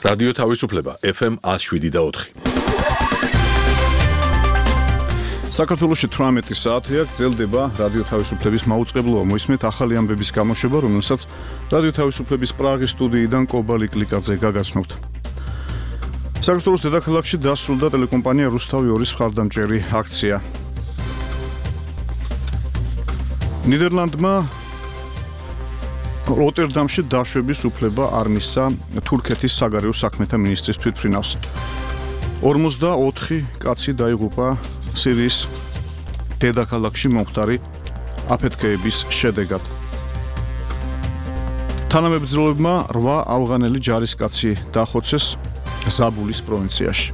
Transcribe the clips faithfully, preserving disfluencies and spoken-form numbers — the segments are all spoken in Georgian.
რადიო თავისუფლება ეფ ემ one oh seven და four. საქართველოში თვრამეტი საათია გრძელდება რადიო თავისუფლების მაუწყებლობა. მოისმენთ ახალი ამბების გამოშვება, რომელსაც რადიო თავისუფლების პრაღის სტუდიიდან კობალი კლიკაძე გაგაცნობთ. საქართველოს დედაქალაქში დასრულდა ტელეკომპანია რუსთავი ორის მხარდამჭერი აქცია. ნიდერლანდმა როტერდამში დაშვების უფლება არ მისცა თურქეთის საგარეო საქმეთა მინისტრის თვითმფრინავს. ორმოცდაოთხი კაცი დაიღუპა სირიის დედაქალაქში მომხდარი აფეთქეების შედეგად. თანამებრძოლებმა რვა ავღანელი ჯარისკაცი დახოცეს ზაბულის პროვინციაში.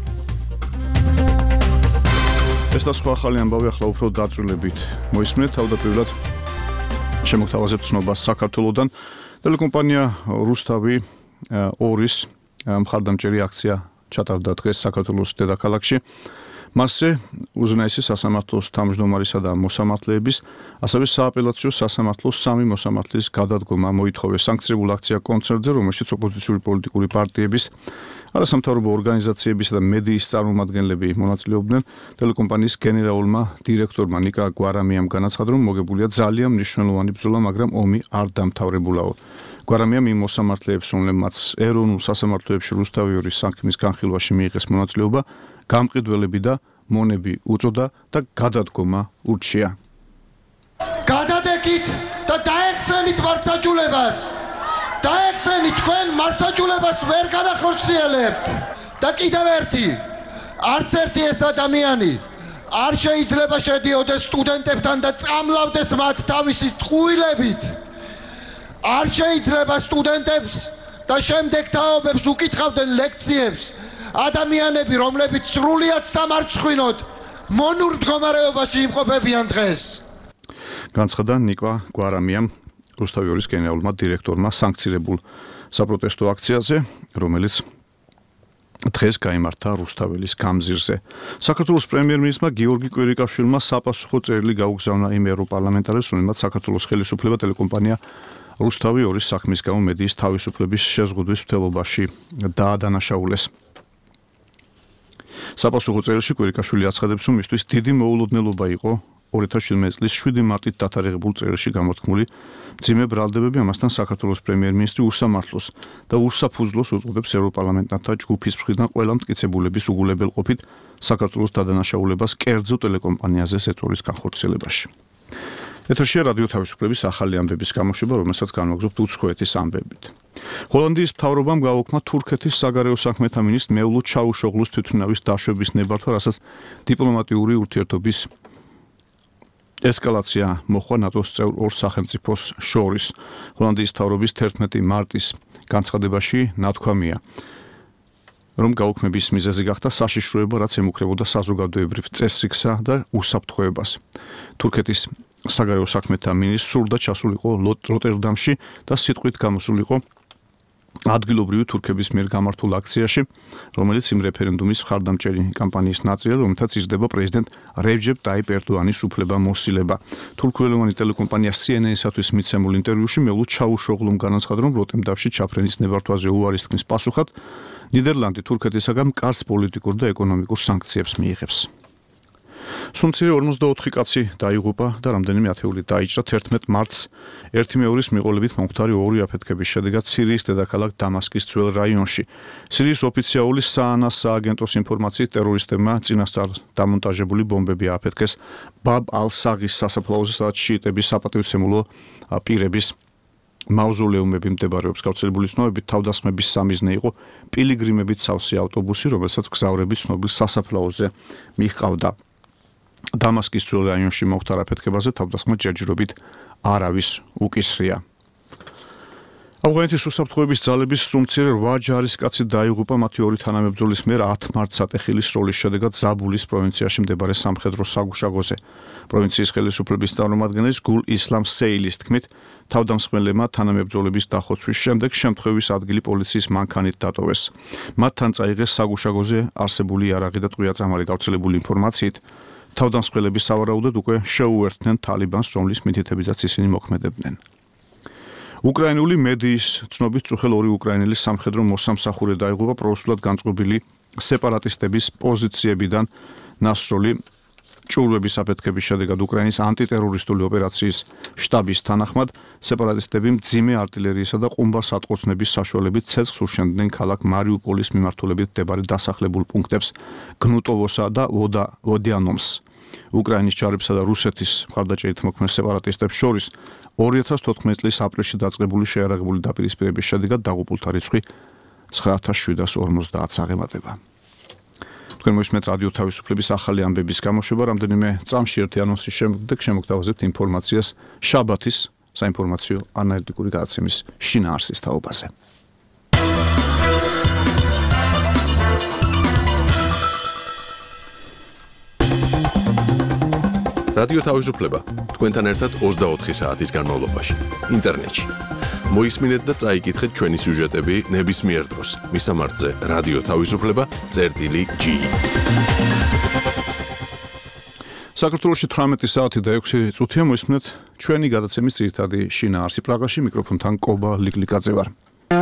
ეს და სხვა ახალი ამბავი ახლა უფრო დაწვრილებით მოისმენთ. თავდაპირველად შემოგთავაზებთ ცნობას საქართველოსთან. ტელეკომპანია რუსთავი ორის მხარდამჭერი აქცია ჩატარდა დღეს საქართველოს დედაქალაქში. მასზე უზენაესი სასამართლოს თავმჯდომარისა და მოსამართლეების, ასევე სააპელაციო სასამართლოს სამი მოსამართლის გადადგომა მოითხოვეს. სანქციებულ აქცია კონცერტზე, რომელშიც ოპოზიციური პოლიტიკური პარტიების, არასამთავრობო ორგანიზაციებისა და მედიის წარმომადგენლები მონაწილეობდნენ. ტელეკომპანიის გენერალურმა დირექტორმა ნიკა გვარამიამ განაცხადა, რომ მოგებულია ძალიან მნიშვნელოვანი ბრძოლა, მაგრამ ომი არ დამთავრებულაო. გვარამიამ იმ მოსამართლეებს, რომლებმაც ეროვნულ სასამართლოებში რუსთავი ორის საქმის განხილვაში მიიღეს მონაწილეობა, გამყიდველები და მონები უწოდა და გადადგომა ურჩია. გადადეკით და დაეხსენით მართლმსაჯულებას. დაეხსენით თქვენ მართლმსაჯულებას ვერ განახორციელებთ. და კიდევ ერთი, არც ერთი ეს ადამიანი არ შეიძლება შედიოდეს სტუდენტებთან და წამლავდეს მათ თავისი ტყუილებით. არ შეიძლება სტუდენტებს და შემდეგ თაობებს უკითხავდნენ ლექციებს ადამიანები, რომლებიც სრულიად სამარცხვინოდ მონურ მდგომარეობაში იმყოფებიან დღეს. განცხადა ნიკა გვარამიამ, რუსთავი ორის გენერალურმა დირექტორმა სანქცირებულ საპროტესტო აქციაზე, რომელიც დღეს გაიმართა რუსთაველის გამზირზე. საქართველოს პრემიერ-მინისტრმა გიორგი კვირიკაშვილმა საპასუხო წერილი გაუგზავნა იმ ევროპარლამენტარებს, რომელმაც საქართველოს ხელისუფლება ტელეკომპანია რუსთავი ორის საქმის გამო მედიის თავისუფლების შეზღუდვის მცდელობაში დაადანაშაულეს. საპასუხო წერილში კვირიკაშვილი აცხადებს, რომ მისთვის დიდი მოულოდნელობა იყო ორი ათას შვიდმეტი წლის შვიდი მარტით დათარიღებულ წერილში გამოთქმული მძიმე ბრალდებები, ამასთან საქართველოს პრემიერ-მინისტრი უსამართლოს და უსაფუძვლოს უწყობს ევროპარლამენტართა ჯგუფის მხრიდან ყველა მტკიცებულების უგულებელყოფით საქართველოს დადანაშაულებას კერძო ტელეკომპანიაზე ეწოლის განხორციელებაში. ეთერშია რადიო თავისუფლების ახალი ამბების გამოშვება, რომელსაც განვაგრძობთ უცხოეთის ამბებით. ჰოლანდიის მთავრობამ გააუქმა თურქეთის საგარეო საქმეთა მინისტრ მევლუდ ჩავუშოღლუს თვითმფრინავის დაშვების ნებართვა, რასაც დიპლომატიური ურთიერთობის ესკალაცია მოხდა ნატოს წევრ ორ სახელმწიფოს შორის. ჰოლანდიის მთავრობის თერთმეტი მარტის განცხადებაში ნათქვამია, რომ გაუქმების მიზეზი გახდა საშიშროება, რაც ემუქრებოდა საზოგადოებრივ წესრიგსა და უსაფრთხოებას. თურქეთის საგარეო საქმეთა მინისტრს სურდა ჩასულიყო როტერდამში და სიტყვით გამოსულიყო ადგილობრივი თურქების მიერ გამართულ აქციაში, რომელიც იმ რეფერენდუმის მხარდამჭერი კამპანიის ნაწილია, რომელთაც იზრდება პრეზიდენტ რეჯეპ ტაიპ ერდოანის უფლებამოსილება. თურქულენოვანი ტელეკომპანია სი ენ ენ-სათვის მიცემულ ინტერვიუში მევლუდ ჩავუშოღლუმ განაცხადა, რომ როტერდამში ჩაფრენის ნებართვაზე უარის თქმის პასუხად ნიდერლანდი თურქეთისაგან მკაცრ პოლიტიკურ და ეკონომიკურ სანქციებს მიიღებს. სუმცირე ორმოცდაოთხი კაცი დაიღუპა და რამდენიმე ათეული დაიჭრა თერთმეტ მარტს ერთი მეორის მიყოლებით მომხდარი ორი აფეთქების შედეგად სირიის დედაქალაქ დამასკის ძველ რაიონში. სირიის ოფიციალური საანას სააგენტოს ინფორმაციით ტერორისტებმა წინასწარ დამონტაჟებული ბომბები ააფეთქეს ბაბ ალ-საღის სასაფლაოზე, სადაც შიიტების საპატივცემულო პირების მაუზოლეუმები მდებარეობს. გავრცელებული ცნობებით თავდასხმების სამიზნე იყო პილიგრიმებით სავსე ავტობუსი, რომელსაც მგზავრები ცნობილ სასაფლაოზე მიჰყავდა. დამასკის ძველ რაიონში მომხდარ აფეთქებაზე თავდასხმა ჯერჯერობით არავის უკისრია. ავღანეთის უსაფრთხოების ძალების სუმცირე რვა ჯარისკაცი დაიღუპა მათი ორი თანამებრძოლის მიერ ათ მარტს ატეხილის სროლის შედეგად ზაბულის პროვინციაში მდებარე სამხედრო საგუშაგოზე. პროვინციის ხელისუფლების წარმომადგენლის გულ ისლამ სეილის თქმით, თავდამსხმელებმა თანამებრძოლების დახოცვის შემდეგ შემთხვევის ადგილი პოლიციის მანქანით დატოვეს. მათთან წაიღეს საგუშაგოზე არსებული იარაღი და ტყვია-წამალი. გავრცელებული ინფორმაციით თავდამსხმელები სავარაუდოდ უკვე შეუერთდნენ თალიბანს, რომლის მითითებითაც ისინი მოქმედებდნენ. უკრაინული მედიის ცნობით წუხელ ორი უკრაინელი სამხედრო მოსამსახურე დაიღუპა პრორუსულად განწყობილი სეპარატისტების პოზიციებიდან ნასროლი ჭურვების აფეთქების შედეგად უკრაინის ანტიტერორისტული ოპერაციის შტაბის თანახმად სეპარატისტები მძიმე артиლერიისა და ყუმბარ-სატყოცნების საშუალებით ცეცხლს უშენდნენ ქალაქ მარიუპოლის მიმართულებით მდებარე დასახლებულ პუნქტებს გნუტოვოსა და ვოდიანომს. უკრაინის ჯარებსა და რუსეთის მხარდაჭერით მოქმედ სეპარატისტებს შორის ორი ათას თოთხმეტი წლის აპრილში დაწყებული შეიარაღებული დაპირისპირების შედეგად დაღუპულთა რიცხვი ცხრა ათას შვიდას ორმოცდაათს აღემატება. თქვენ მოისმენთ რადიო თავისუფლების ახალი ამბების გამოშვება, რამდენიმე წამში ერთი ანონსის შემდეგ შემოგთავაზებთ ინფორმაციას შაბათის საინფორმაციო ანალიტიკური გადაცემის შინაარსის თაობაზე. რადიო თავისუფლება თქვენთან ერთად ოცდაოთხი საათის განმავლობაში ინტერნეტში. მოისმინეთ და წაიკითხეთ ჩვენი სიუჟეტები ნებისმიერ დროს. მისამართზე რადიო თავისუფლება წერტილი ჯი. საქართველოში თვრამეტი საათი და ექვსი წუთია მოისმინეთ ჩვენი გადაცემის ძირითადი შინაარსი. პრაღაში მიკროფონთან კობა ლიკლიკაძე ვარ.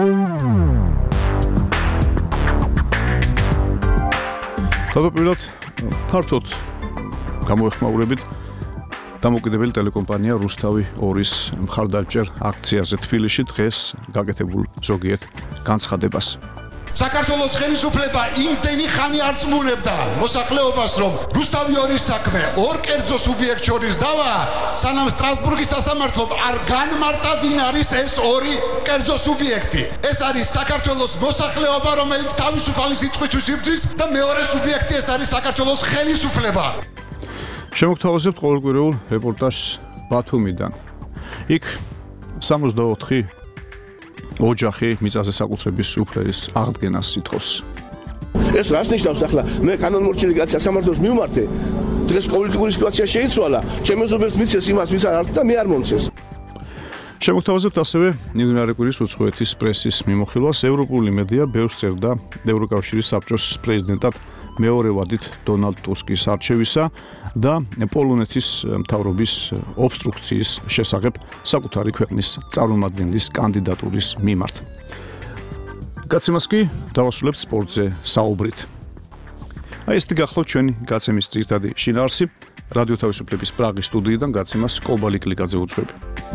თავდაპირველად ფართოდ გამოეხმაურებით დამოუკიდებელი ტელეკომპანია რუსთავი ორის მხარდაჭერ აქციაზე თბილისში დღეს გაკეთებულ ზოგიერთ განცხადებას. საქართველოს ხელისუფლება იმდენი ხანი არ წმუნებდა მოსახლეობას, რომ რუსთავი ორის საქმე ორ კერძო სუბიექტ შორის დავა, სანამ სტრასბურგის სასამართლომ არ განმარტა ვინ არის ეს ორი კერძო სუბიექტი. ეს არის საქართველოს მოსახლეობა, რომელიც თავისუფალი სიტყვითთვის იბრძვის და მეორე სუბიექტი ეს არის საქართველოს ხელისუფლება. შემოგთავაზებთ ყოველკვირეულ რეპორტაჟს ბათუმიდან. იქ სამოცდაოთხი ოჯახი მიწაზე საკუთრების უფლების აღდგენას ითხოვს. ეს რას ნიშნავს ახლა? მე კანონმორჩილი კაცი სასამართლოს მივმართე. დღეს პოლიტიკური სიტუაცია შეიცვალა. ჩემი ოზობებს მიცეს იმას, ვის არ და მე არ მომცეს. შემოგთავაზებთ ასევე ნიუ-იორკ კვირის უცხოეთის პრესის მიმოხილვას. ევროპული მედია ბევრს წერდა ევროკავშირის საბჭოს პრეზიდენტად მეორე ვადით დონალდ ტუსკის არჩევისა და პოლონეთის მთავრობის ობსტრუქციის შესახებ საკუთარი ქვეყნის წარმომადგენლის კანდიდატურის მიმართ. გაცემას კი დავასრულებთ სპორტზე საუბრით. აი ეს გახლავთ ჩვენი გაცემის ძირითადი შინაარსი. რადიო თავისუფლების პრაღის სტუდიიდან გაცემას კობა ლიკლიკაძე უძღვება.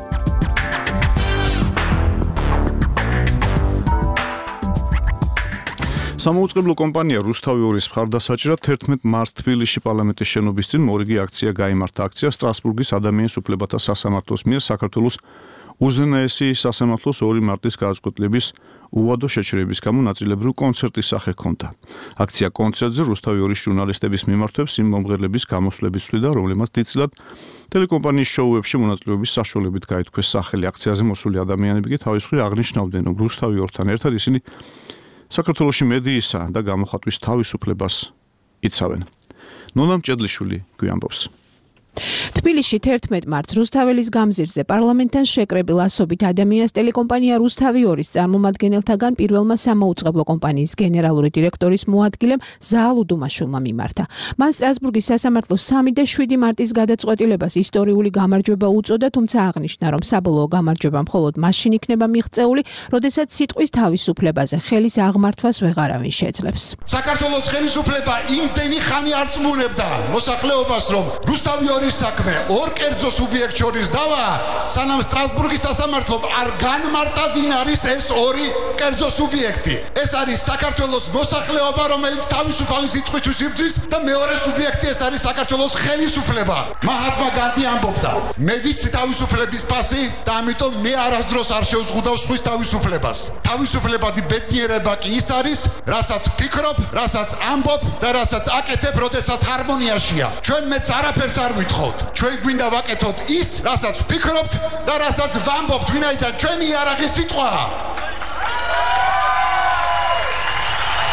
სამოუწყებლო კომპანია რუსთავი ორის მხარდასაჭერად თერთმეტ მარტს თბილისში პარლამენტის შენობის წინ მორიგი აქცია გაიმართა. აქცია სტრასბურგის ადამიანის უფლებათა სასამართლოს მიერ საქართველოს უზენაესი სასამართლოს ორი მარტის გადაწყვეტილების უვადო შეჩერების გამო ნაწილებრივ კონცერტის სახე ჰქონდა. აქცია კონცერტზე რუსთავი ორის ჟურნალისტების მიმართვებს იმ მომღერლების გამოსვლების ცვლიდა, რომლებმაც დიდწილად ტელეკომპანიის შოუებში მონაწილეობის საშუალებით გაითქვეს სახელი. აქციაზე მოსული ადამიანები კი თავის მხრივ აღნიშნავდნენ, რომ რუსთავი ორთან ერთად ისინი საქართველოში მედიისა და გამოხატვის თავისუფლებას იცავენ. ნონა მჭედლიშვილი გვიამბობს. თბილისში თერთმეტ მარტს რუსთაველის გამზირზე პარლამენტთან შეკრებილ ასობით ადამიანს ტელეკომპანია რუსთავი ორის წარმომადგენელთაგან პირველმა სამოუწყებლო კომპანიის გენერალური დირექტორის მოადგილემ ზაალ უდუმაშვილმა მიმართა. მან სტრასბურგის სასამართლოს სამი და შვიდი მარტის გადაწყვეტილებას ისტორიული გამარჯვება უწოდა, თუმცა აღნიშნა, რომ საბოლოო გამარჯვება მხოლოდ მაშინ იქნება მიღწეული, როდესაც სიტყვის თავისუფლებაზე ხელის აღმართვას ვეღარავინ შეძლებს. საქართველოს ხელისუფლება იმდენი ხანი არ წმუნებდა მოსახლეობას, რომ რუსთავი ორის საქმე ორ კერძო სუბიექტ შორის დავა, სანამ სტრასბურგის სასამართლომ არ განმარტა ვინ არის ეს ორი კერძო სუბიექტი. ეს არის საქართველოს მოსახლეობა, რომელიც თავისუფალი სიტყვითთვის იბრძვის და მეორე სუბიექტი ეს არის საქართველოს ხელისუფლება. მაჰატმა განდი ამბობდა, მე ვიცი თავისუფლების პასი და ამიტომ მე არასდროს არ შევზღუდავ სხვის თავისუფლებას. თავისუფლებადი ბედნიერება კი ის არის, რასაც ფიქრობ, რასაც ამბობ და რასაც აკეთებ, როდესაც ჰარმონიაშია. ჩვენ მეც არაფერს არ ვითხოვთ. ჩვენ გვინდა ვაკეთოთ ის, რასაც ვფიქრობთ და რასაც ვამბობთ, ვინაიდან ჩვენი იარაღი სიტყვაა.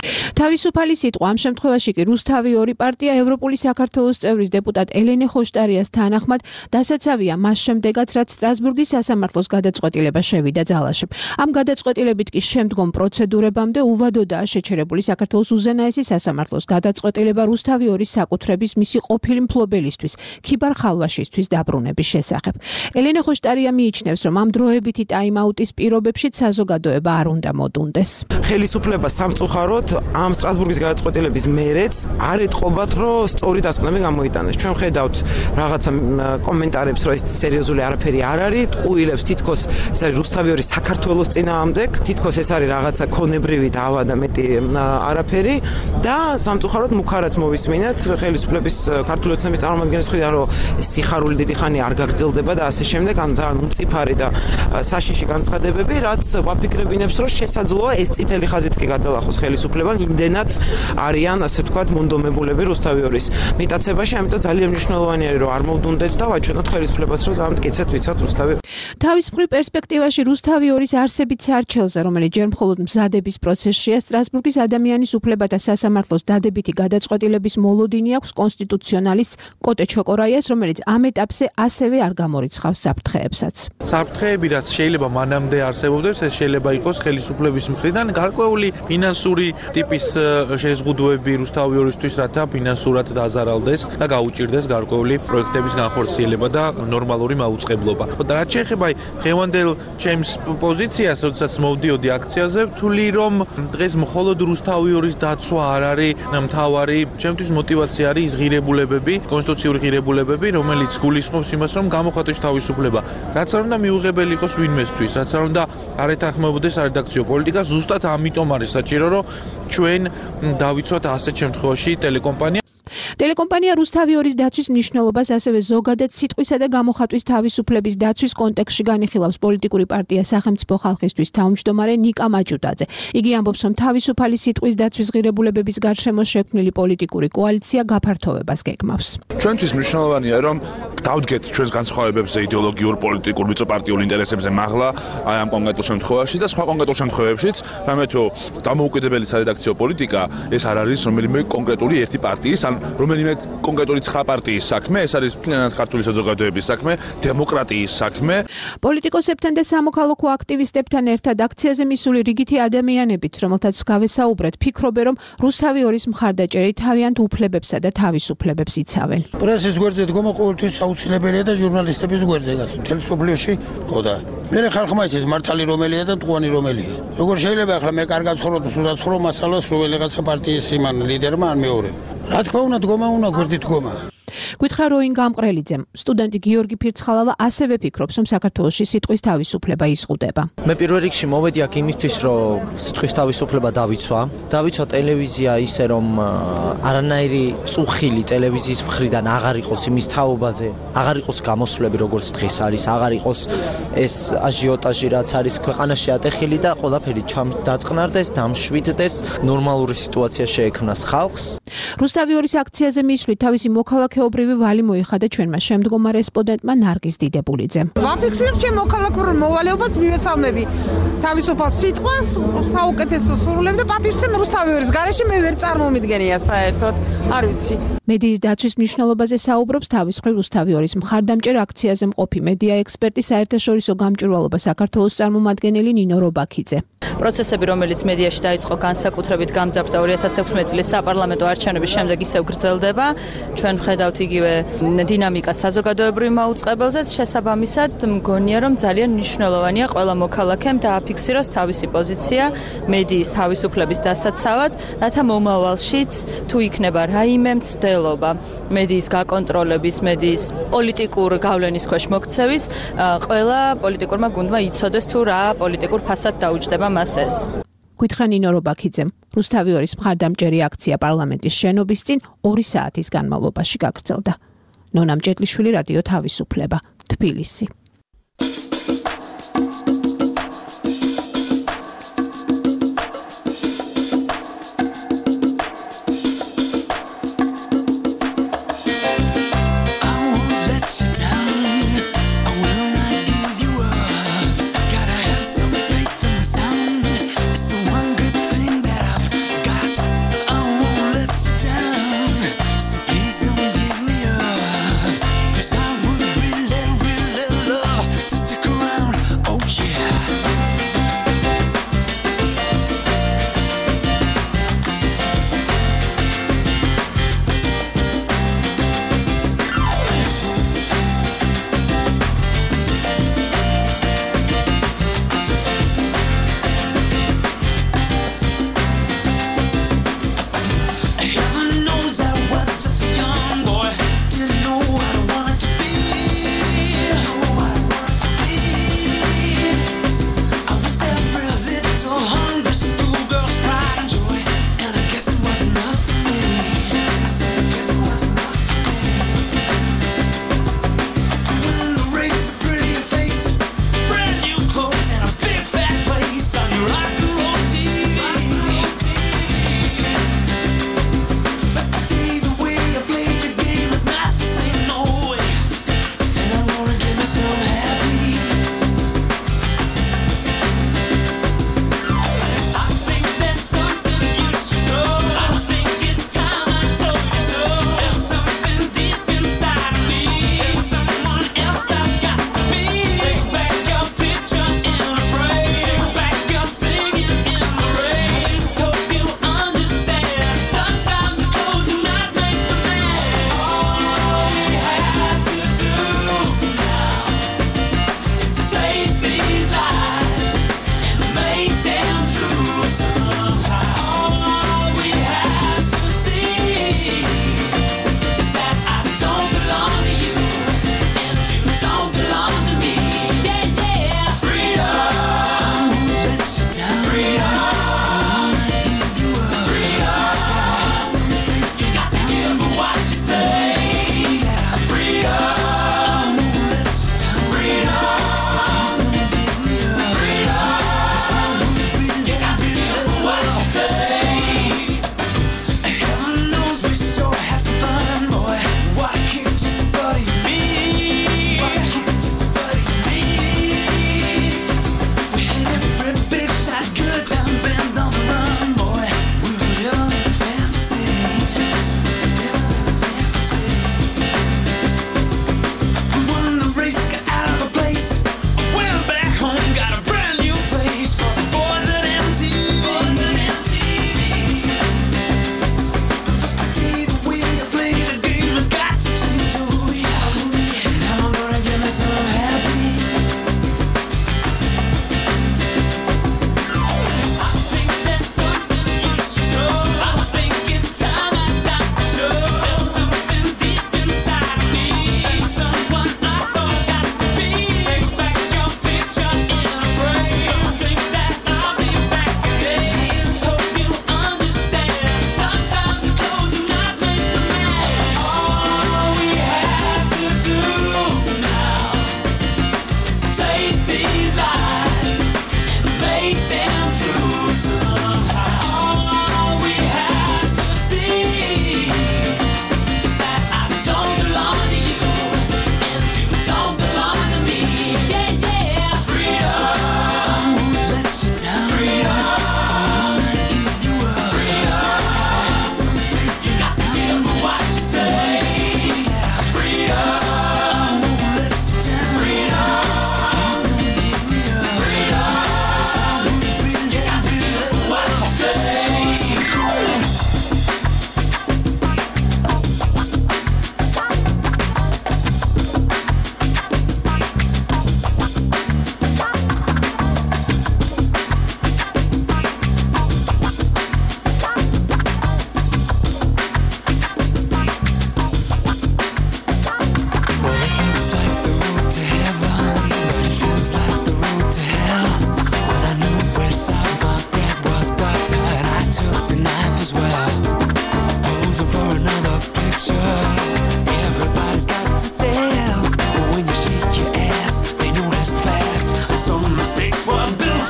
თავისუფალი სიტყვა ამ შემთხვევაში კი რუსთავი ორი პარტია ევროპული საქართველოს წევრის დეპუტატ ელენე ხოშტარიას თანახმად დასაცავია მას შემდეგაც, რაც სტრასბურგის სასამართლოს გადაწყვეტილება შევიდა ძალაში. ამ გადაწყვეტილებით კი შემდგომ პროცედურებამდე უვადოდაა შეჩერებული საქართველოს უზენაესი სასამართლოს გადაწყვეტილება რუსთავი ორის საკუთრების მისი ყოფილი მფლობელისთვის, ქიბარ ხალვაშისთვის დაბრუნების შესახებ. ელენე ხოშტარია მიიჩნევს, რომ ამ დროებითი ტაიმაუტის პირობებშიც საზოგადოება არ უნდა მოდუნდეს. ხელისუფლება სამწუხაროდ ამ სტრასბურგის გადაწყვეტილების მერეც არ ეთყობათ, რომ სწორი დასკვნები გამოიტანეს. ჩვენ ხედავთ რაღაცა კომენტარებს, რომ ეს სერიოზული არაფერი არ არის, ტყუილებს თითქოს ეს არის რუსთავი ორის საქართველოს წინააღმდეგ, თითქოს ეს არის რაღაცა ქონებრივი დავა და მეტი არაფერი და სამწუხაროდ მუქარაც მოვისმინეთ ხელისუფლების ქართული ოცნების წარმომადგენლის მხრიდან, რომ სიხარული დიდი ხანი არ გაგრძელდება და ასე შემდეგ, ან ძალიან უმწიფარი და საშიში განცხადებები, რაც ვაფიქრებინებს, რომ შესაძლოა ეს წითელი ხაზიც კი გადალახოს ხელისუფლებამ, იმდენად არიან, ასე ვთქვათ, მონდომებულები რუსთავი ორის მიტაცებაში, ამიტომ ძალიან მნიშვნელოვანი არის, რომ არ მოვდუნდეთ და ვაჩვენოთ ხელისუფლებას, რომ ძალიან მტკიცედ ვიცათ რუსთავი. თავის მხრივ პერსპექტივაში რუსთავი ორის არსებით სარჩელზე, რომელიც ჯერ მხოლოდ მზადების პროცესშია, სტრასბურგის ადამიანის უფლებათა სასამართლოს დადებითი გადაწყვეტილების მოლოდინი აქვს კონსტიტუციონალის კოტე ჩოკორაიას, რომელიც ამ ეტაპზე ასევე არ გამორიცხავს საფრთხეებსაც. საფრთხეები, რაც შეიძლება მანამდე არსებობდეს, ეს შეიძლება იყოს ხელისუფლების მხრიდან გარკვეული ფინანსური ტიპის შეზღუდვები რუსთავი ორისთვის, რათა ფინანსურად დაზარალდეს და გაუჭირდეს გარკვეული პროექტების განხორციელება და ნორმალური მაუწყებლობა. და რაც შეეხება დღევანდელ ჩემს პოზიციას, როდესაც მოვდიოდი აქციაზე, ვთვლი, რომ დღეს მხოლოდ რუსთავი ორის დაცვა არ არის მთავარი, ჩემთვის мотиваცია არის ის ღირებულებები, კონსტიტუციური ღირებულებები, რომელიც გულისხმობს იმას, რომ გამოხატოს თავისუფლება. რაც არ უნდა მიუღებელი იყოს ვინმესთვის, რაც არ უნდა არ ეთანხმებოდეს სარედაქციო პოლიტიკა, ზუსტად ამიტომ არის საჭირო, რომ ჩვენ დავიცვათ ასეთ შემთხვევაში ტელეკომპანია. ტელეკომპანია რუსთავი ორის დაცვის მნიშვნელობას ასევე ზოგადად სიტყვისა და გამოხატვის თავისუფლების დაცვის კონტექსტში განიხილავს პოლიტიკური პარტია სახელმწიფო ხალხისთვის თავმჯდომარე ნიკა მაჯუდაძე. იგი ამბობს, რომ თავისუფალი სიტყვის დაცვის ღირებულებების გარშემო შექმნილი პოლიტიკური კოალიცია გაფართოვებას გეგმავს. ჩვენთვის მნიშვნელოვანია, რომ დავდგეთ ჩვენს განსხვავებებზე იდეოლოგიურ, პოლიტიკურ, მიწო-პარტიულ ინტერესებზე მაღლა აი ამ კონკრეტულ შემთხვევაში და სხვა კონკრეტულ შემთხვევებშიც, რამე თუ დამოუკიდებელი სარედაქციო პოლიტიკა ეს არ არის რომელიმე კონკრეტული ერთი პარტიის ან რომელიმე კონკრეტული ცხრა პარტიის საქმე, ეს არის მთლიანად ქართული საზოგადოების საქმე, დემოკრატიის საქმე. პოლიტიკოსებთან და სამოქალაქო აქტივისტებთან ერთად აქციაზე მისული რიგითი ადამიანებიც, რომელთაც გავესაუბრეთ, ფიქრობენ, რომ რუსთავი ორის მხარდაჭერი თავიანთ უფლებებსა და თავისუფლებებს იცავენ. პრესის გვერდზე დგომა ყოველთვის აუცილებელია და ჟურნალისტების გვერდზე გასულ მთელ სოფლიოში, ხო და მე ხალხმა იცის მართალი რომელია და მტყუანი რომელია. როგორ შეიძლება ახლა მე კარგად ცხოვრობ, სულაც ხრო მასალას რომელიღაცა პარტიის იმან ლიდერმა ან მეორე. რა თქმა უნდა დგომა უნდა გვერდით დგომა. გითხრა როინ გამყრელიძემ, სტუდენტი გიორგი ფირცხალავა ასევე ფიქრობს, რომ საქართველოში სიტყვის თავისუფლება იზღუდება. მე პირველ რიგში მოვედი აქ იმისთვის, რომ სიტყვის თავისუფლება დავიცვა. დავიცვა ტელევიზია ისე, რომ არანაირი წუხილი ტელევიზიის მხრიდან აღარ იყოს იმის თაობაზე, აღარ იყოს გამოსვლები, როგორც დღეს არის, აღარ იყოს ეს აჟიოტაჟი, რაც არის ქვეყანაში ატეხილი და ყველაფერი დაწყნარდეს, დამშვიდდეს, ნორმალური სიტუაცია შეექმნას ხალხს. რუსთავი ორის აქციაზე მისვლით თავისი მოქალაქეობრივი ვალი მოიხადა ჩვენმა შემდგომა რესპონდენტმა ნარგიზ დიდებულიძემ. ვაფიქსირებ ჩემ მოქალაქურ მოვალეობას მივესალმები თავისუფალ სიტყვას, საუკეთესო სურვილებს და პატივცემ რუსთავი ორის გარეშე მე ვერ წარმომიდგენია საერთოდ, არ ვიცი. მედიის დაცვის მნიშვნელობაზე საუბრობს თავის მხრივ რუსთავი ორის მხარდამჭერ აქციაზე მყოფი მედია ექსპერტი, საერთაშორისო გამჭვირვალობა საქართველოს წარმომადგენელი ნინო რობაქიძე. პროცესები, რომელიც მედიაში დაიწყო განსაკუთრებით გამძაფრდა ორი ათას ექვსმეტ წლის საპარლამენტო არჩევნების შემდეგ ისევ გრძელდება. ჩვენ ვხედავთ იგივე დინამიკას საზოგადოებრივ მაუწყებელზეც, შესაბამისად მგონია, რომ ძალიან მნიშვნელოვანია ყველა მოქალაქემ დააფიქსიროს თავისი პოზიცია მედიის თავისუფლების დასაცავად, რათა მომავალშიც თუ იქნება რაიმე მცდელობა მედიის გაკონტროლების, მედიის პოლიტიკურ გავლენის ქვეშ მოქცევის, ყველა პოლიტიკურმა გუნდმა იცოდეს თუ რა პოლიტიკურ ფასად დაუჯდება მას ეს. გითხრა ნინო რობაქიძემ, რუსთავი ორის მხარდამჭერი აქცია პარლამენტის შენობის წინ ორი საათის განმავლობაში გაგრძელდა. ნონა მჭედლიშვილი, რადიო თავისუფლება, თბილისი.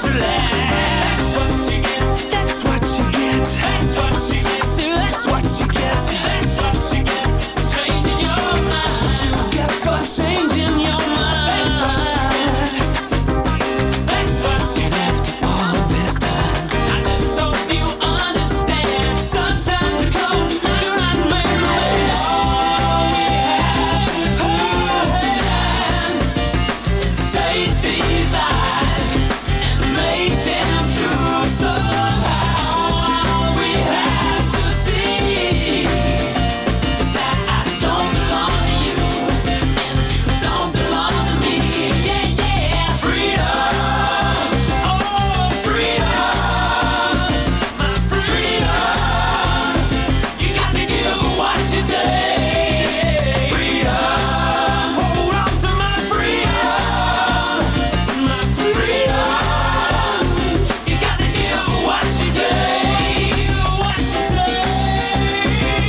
to last. That's what you get. That's what you get. That's what you get. That's what you get. That's what you get. Changing your mind. That's what you get for changing your mind. That's what you get after all this time. I just hope you understand. Sometimes it goes do not make all we have to do is take these eyes and make them true somehow. All we have to see is that I don't belong to you and you don't belong to me. Yeah, yeah. Freedom, oh freedom, my freedom. You got to give what you take. Freedom, hold on to my freedom, my freedom. You got to give what you take, what you take.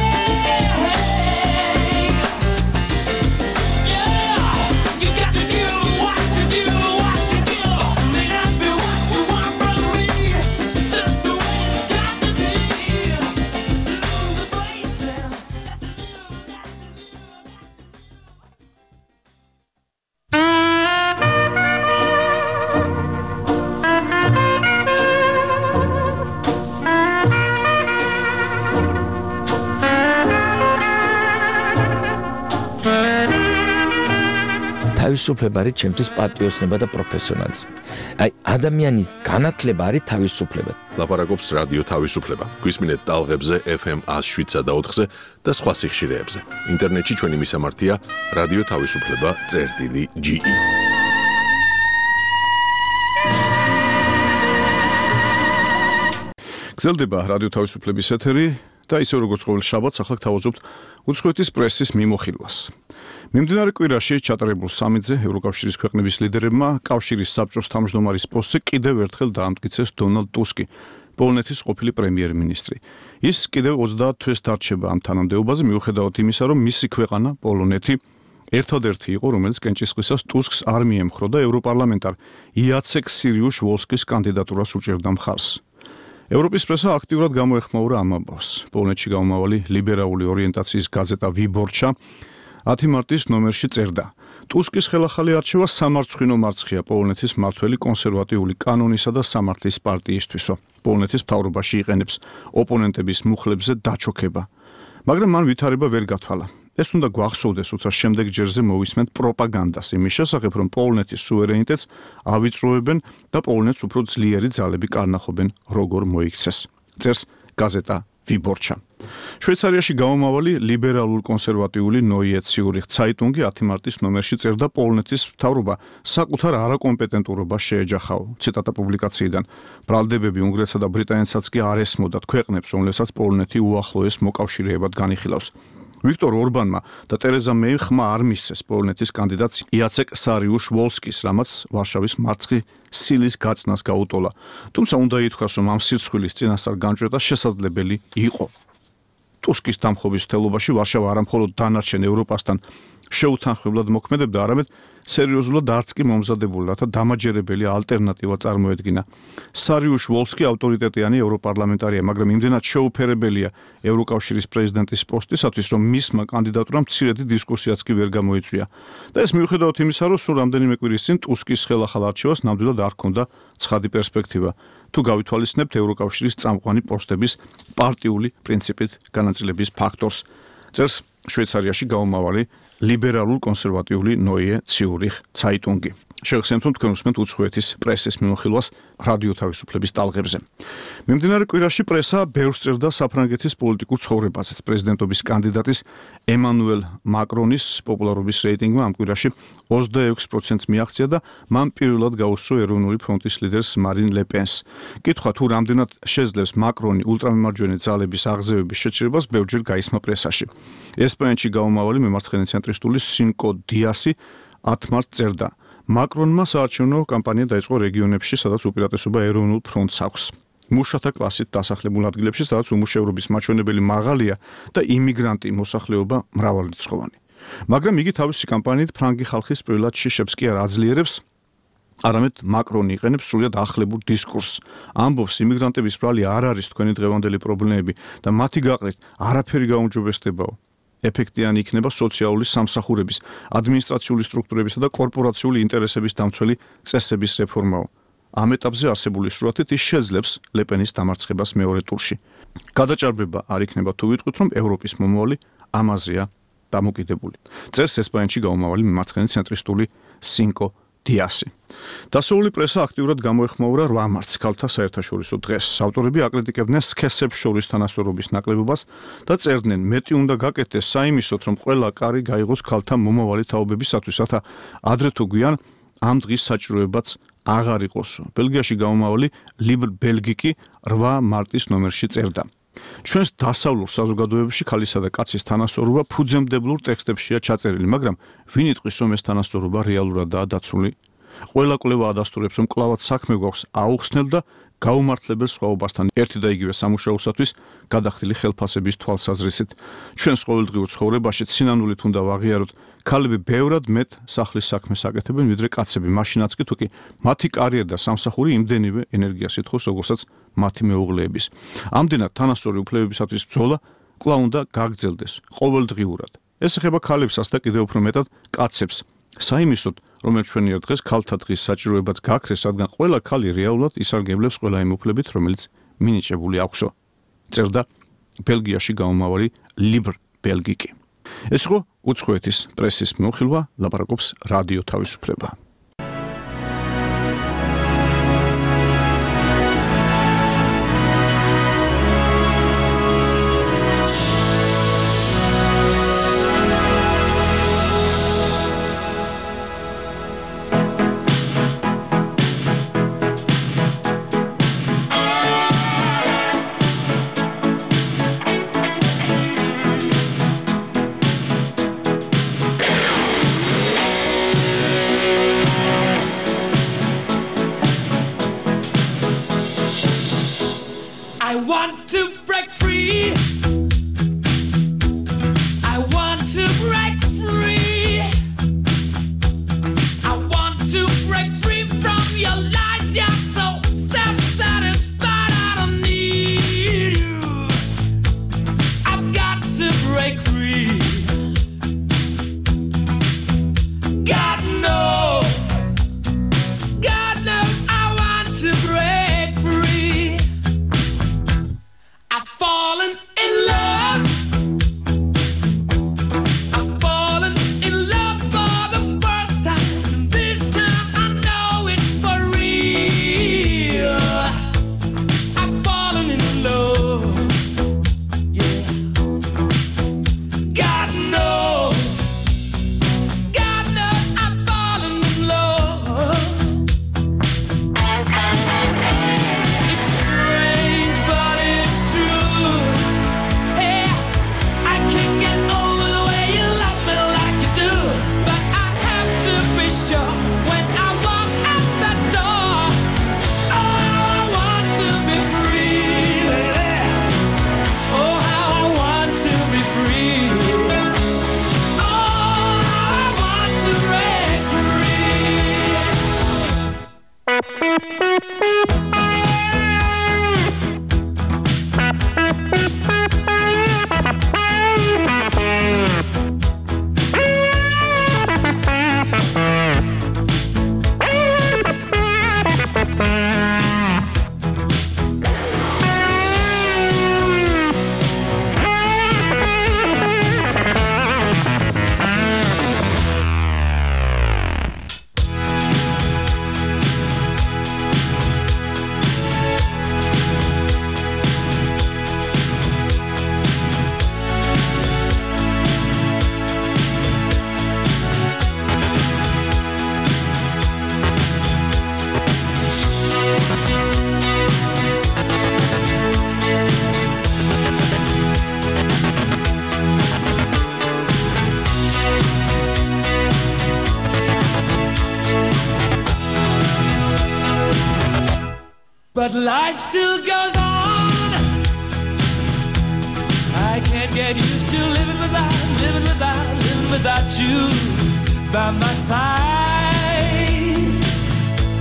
Yeah, you got to give what you do, what you do. May not be what you want from me, just the way it's got to be. Lose the place now. თავისუფლება არის ჩემთვის პატრიოტიზმი და პროფესიონალიზმი. აი ადამიანის განათლება არის თავისუფლება. ლაპარაკობს რადიო თავისუფლება. გვისმინეთ ტალღებზე ეფ ემ one oh seven და ოთხზე და სხვა სიხშირეებზე. ინტერნეტში ჩვენი მისამართია რადიო თავისუფლება წერტილი ჯი ი. გრძელდება რადიო თავისუფლების ეთერი და ისე როგორც ყოველ შაბათს ახლა გთავაზობთ უცხოეთის პრესის მიმოხილვას. მიმდინარე კვირაში ჩატარებულ სამიტზე ევროკავშირის ქვეყნების ლიდერებმა კავშირის საბჭოს თავმჯდომარის პოსტზე კიდევ ერთხელ დაამტკიცეს დონალდ ტუსკი, პოლონეთის ყოფილი პრემიერ-მინისტრი. ის კიდევ ოცდაათ თვეს დარჩება ამ თანამდებობაზე, მიუხედავად იმისა, რომ მისი ქვეყანა პოლონეთი ერთადერთი იყო, რომელიც კენჭისყრისას ტუსკს არ მიემხრო და ევროპარლამენტარ იაცეკ სარიუშ-ვოლსკის კანდიდატურას უჭერდა მხარს. ევროპის პრესა აქტიურად გამოეხმაურა ამ ამბავს. პოლონეთში გამომავალი ლიბერალური ორიენტაციის გაზეტა ვიბორჩა ათი მარტის ნომერში წერდა: ტუსკის ხელახალი არჩევა სამარცხვინო მარცხია პოლონეთის მმართველი კონსერვატიული კანონისა და სამართლის პარტიისთვისო. პოლონეთის მთავრობაში იყენებს ოპონენტების მუხლებზე დაჩოქება. მაგრამ მან ვითარება ვერ გათვალა. ეს უნდა გვახსოვდეს, როცა შემდეგ ჯერზე მოვისმენთ პროპაგანდას იმის შესახებ, რომ პოლონეთის სუვერენიტეტს ავიწროებენ და პოლონეთს უფრო ძლიერი ძალები კარნახობენ, როგორ მოიქცეს. წერს გაზეტა ვიბორჩა. შვეიცარიაში გამომავალი ლიბერალურ-კონსერვატიული ნოიე ციურიხ ცაიტუნგი ათი მარტის ნომერში წერდა პოლონეთის მთავრობა საკუთარ არაკომპეტენტურობას შეეჯახაო. ციტატა პუბლიკაციიდან: ბრალდებები უნგრეთსა და ბრიტანეთსაც კი არ ესმოდათ ქვეყნებს, რომლებსაც პოლონეთი უახლოეს მოკავშირეებად განიხილავს. ვიქტორ ორბანმა და ტერეზა მეიმ ხმა არ მისცეს პოლონეთის კანდიდატს იაცეკ სარიუშ-ვოლსკის, რამაც ვარშავის მარცხი სილის გაწნას გაუტოლა. თუმცა უნდა ითქვას, რომ ამ სირცხვილის წინასწარ განჭვრეტა შესაძლებელი იყო. ტუსკის დამხობის თელობაში ვარშავა არამხოლოდ დანარჩენ ევროპასთან შეუთანხმებლად მოქმედებდა, არამედ სერიოზულად არც კი მომზადებული, რათა დამაჯერებელი ალტერნატივა წარმოედგინა. სარიუშ-ვოლსკი ავტორიტეტიანი ევროპარლამენტარია, მაგრამ იმდენად შეუფერებელია ევროკავშირის პრეზიდენტის პოსტისათვის, რომ მისმა კანდიდატურამ მცირედი დისკუსიაც კი ვერ გამოიწვია. და ეს მიუხედავად იმისა, რომ სულ რამდენიმე კვირის წინ ტუსკის ხელახალ არჩევას ნამდვილად არ ჰქონდა ცხადი პერსპექტივა. თუ გავითვალისწინებთ ევროკავშირის წამყვანი პოსტების პარტიული პრინციპით განაწილების ფაქტორს, წერს შვეიცარიაში გამომავალი ლიბერალურ-კონსერვატიული ნოიე ციურიხ ცაიტუნგი. შეგახსენებთ, რომ თქვენ უსმენთ უცხოეთის პრესის მიმოხილვას რადიო თავისუფლების ტალღებზე. მიმდინარე კვირაში პრესა ბევრს წერდა საფრანგეთის პოლიტიკურ ცხოვრებაზეც. პრეზიდენტობის კანდიდატის ემანუელ მაკრონის პოპულარობის რეიტინგმა ამ კვირაში ოცდაექვსი პროცენტს მიაღწია და მან პირველად გაუსწრო ეროვნული ფრონტის ლიდერს მარინ ლე პენს. კითხვა თუ რამდენად შეძლებს მაკრონი ულტრამემარჯვენე ძალების აღზევების შეჩერებას ბევრჯერ გაისმა პრესაში. ესპანეთში გამომავალი მემარცხენე ცენტრისტული სინკო დიასი ათ მარტს წერდა: მაკრონმა საარჩევნო კამპანია დაიწყო რეგიონებში, სადაც უპირატესობა ეროვნულ ფრონტს აქვს. მუშათა კლასით დასახლებულ ადგილებში, სადაც უმუშევრობის მაჩვენებელი მაღალია და იმიგრანტი მოსახლეობა მრავალრიცხოვანი. მაგრამ იგი თავისი კამპანიით ფრანგი ხალხის პირველად შიშებს კი არ აძლიერებს არამედ მაკრონი იყენებს სრულიად ახლებურ დისკურსს. ამბობს, იმიგრანტების ბრალი არ არის თქვენი დღევანდელი პრობლემები და მათი გაყრით არაფერი გაუმჯობესდებაო. ეფექტიანი იქნება სოციალური სამსახურების, ადმინისტრაციული სტრუქტურებისა და კორპორაციული ინტერესების დამცველი წესების რეფორმაო. ამ ეტაპზე არსებული სურათით ის შეძლებს ლეპენის დამარცხებას მეორე ტურში. გადაჭარბება არ იქნება თუ ვიტყვით, რომ ევროპის მომავალი ამაზეა დამოკიდებული. წერს ესპანეთში გაუმავალი მიმარცხენე ცენტრისტული სინკო დიასი. დასავლური პრესა აქტიურად გამოეხმაურა რვა მარტს ქალთა საერთაშორისო დღეს. ავტორები აკრიტიკებდნენ სქესებს შორის თანასწორობის ნაკლებობას და წერდნენ, მეტი უნდა გაკეთდეს საიმისოთ, რომ ყველა კარი გაიღოს ქალთა მომავალი თაობებისათვის, რათა ადრე თუ გვიან ამ დღის საჭიროებაც აღარ იყოსო. ბელგიაში გაუმავალი ლიბრ ბელგიკი რვა მარტის ნომერში წერდა. ჩვენს დასავლურ საზოგადოებაში ქალისა და კაცის თანასწორობა ფუძემდებლურ ტექსტებშია ჩაწერილი, მაგრამ ვინ იტყვის, რომ ეს თანასწორობა რეალურადაა დაცული? ყველა კვლევა ადასტურებს, რომ კვლავაც საქმე გვაქვს აუხსნელ და გაუმართლებელ სხვაობასთან ერთი და იგივე სამუშაოსათვის გადახდილი ხელფასების თვალსაზრისით. ჩვენს ყოველდღიურ ცხოვრებაში სინანულით უნდა ვაღიაროთ, ქალები ბევრად მეტ სახლის საქმეს აკეთებენ, ვიდრე კაცები, მაშინაც კი თუკი მათი კარიერა და სამსახური იმდენივე ენერგიას ითხოვს, როგორცაც მათი მეუღლეების. ამდენად თანასწორი უფლებებისათვის ბრძოლა კვლავ უნდა გაგრძელდეს ყოველდღიურად. ეს ეხება ქალებსაც და კიდევ უფრო მეტად კაცებს. საიმისოდ, რომელიც ჩვენია დღეს ქალთა დღის საჭიროებაც გაქრეს, რადგან ყველა ქალი რეალურად ისარგებლებს ყველა იმ უფლებით, რომელიც მინიჭებული აქვსო. წერდა ბელგიაში გაუმავალი ლიბრ ბელგიკი. ეს ხო უცხოეთის პრესის მოხილვა, ლაპარაკობს რადიო თავისუფლება. I want to break free. I want to break free. I want to break free from your lies. You're so self-satisfied. I don't need you. I've got to break free. God knows. God knows I want to break free. I've fallen in love. I've fallen in love for the first time. This time I know it's for real. I've fallen in love. Yeah. God knows. God knows I've fallen in love. It's strange, but it's true. Hey, I can't get over the way you love me like you do. But I have to be sure when I walk out that door. Oh, how I want to be free, baby. Oh, how I want to be free. Oh, how I want to break free. But life still goes on. I can't get used to living without, living without, living without you by my side.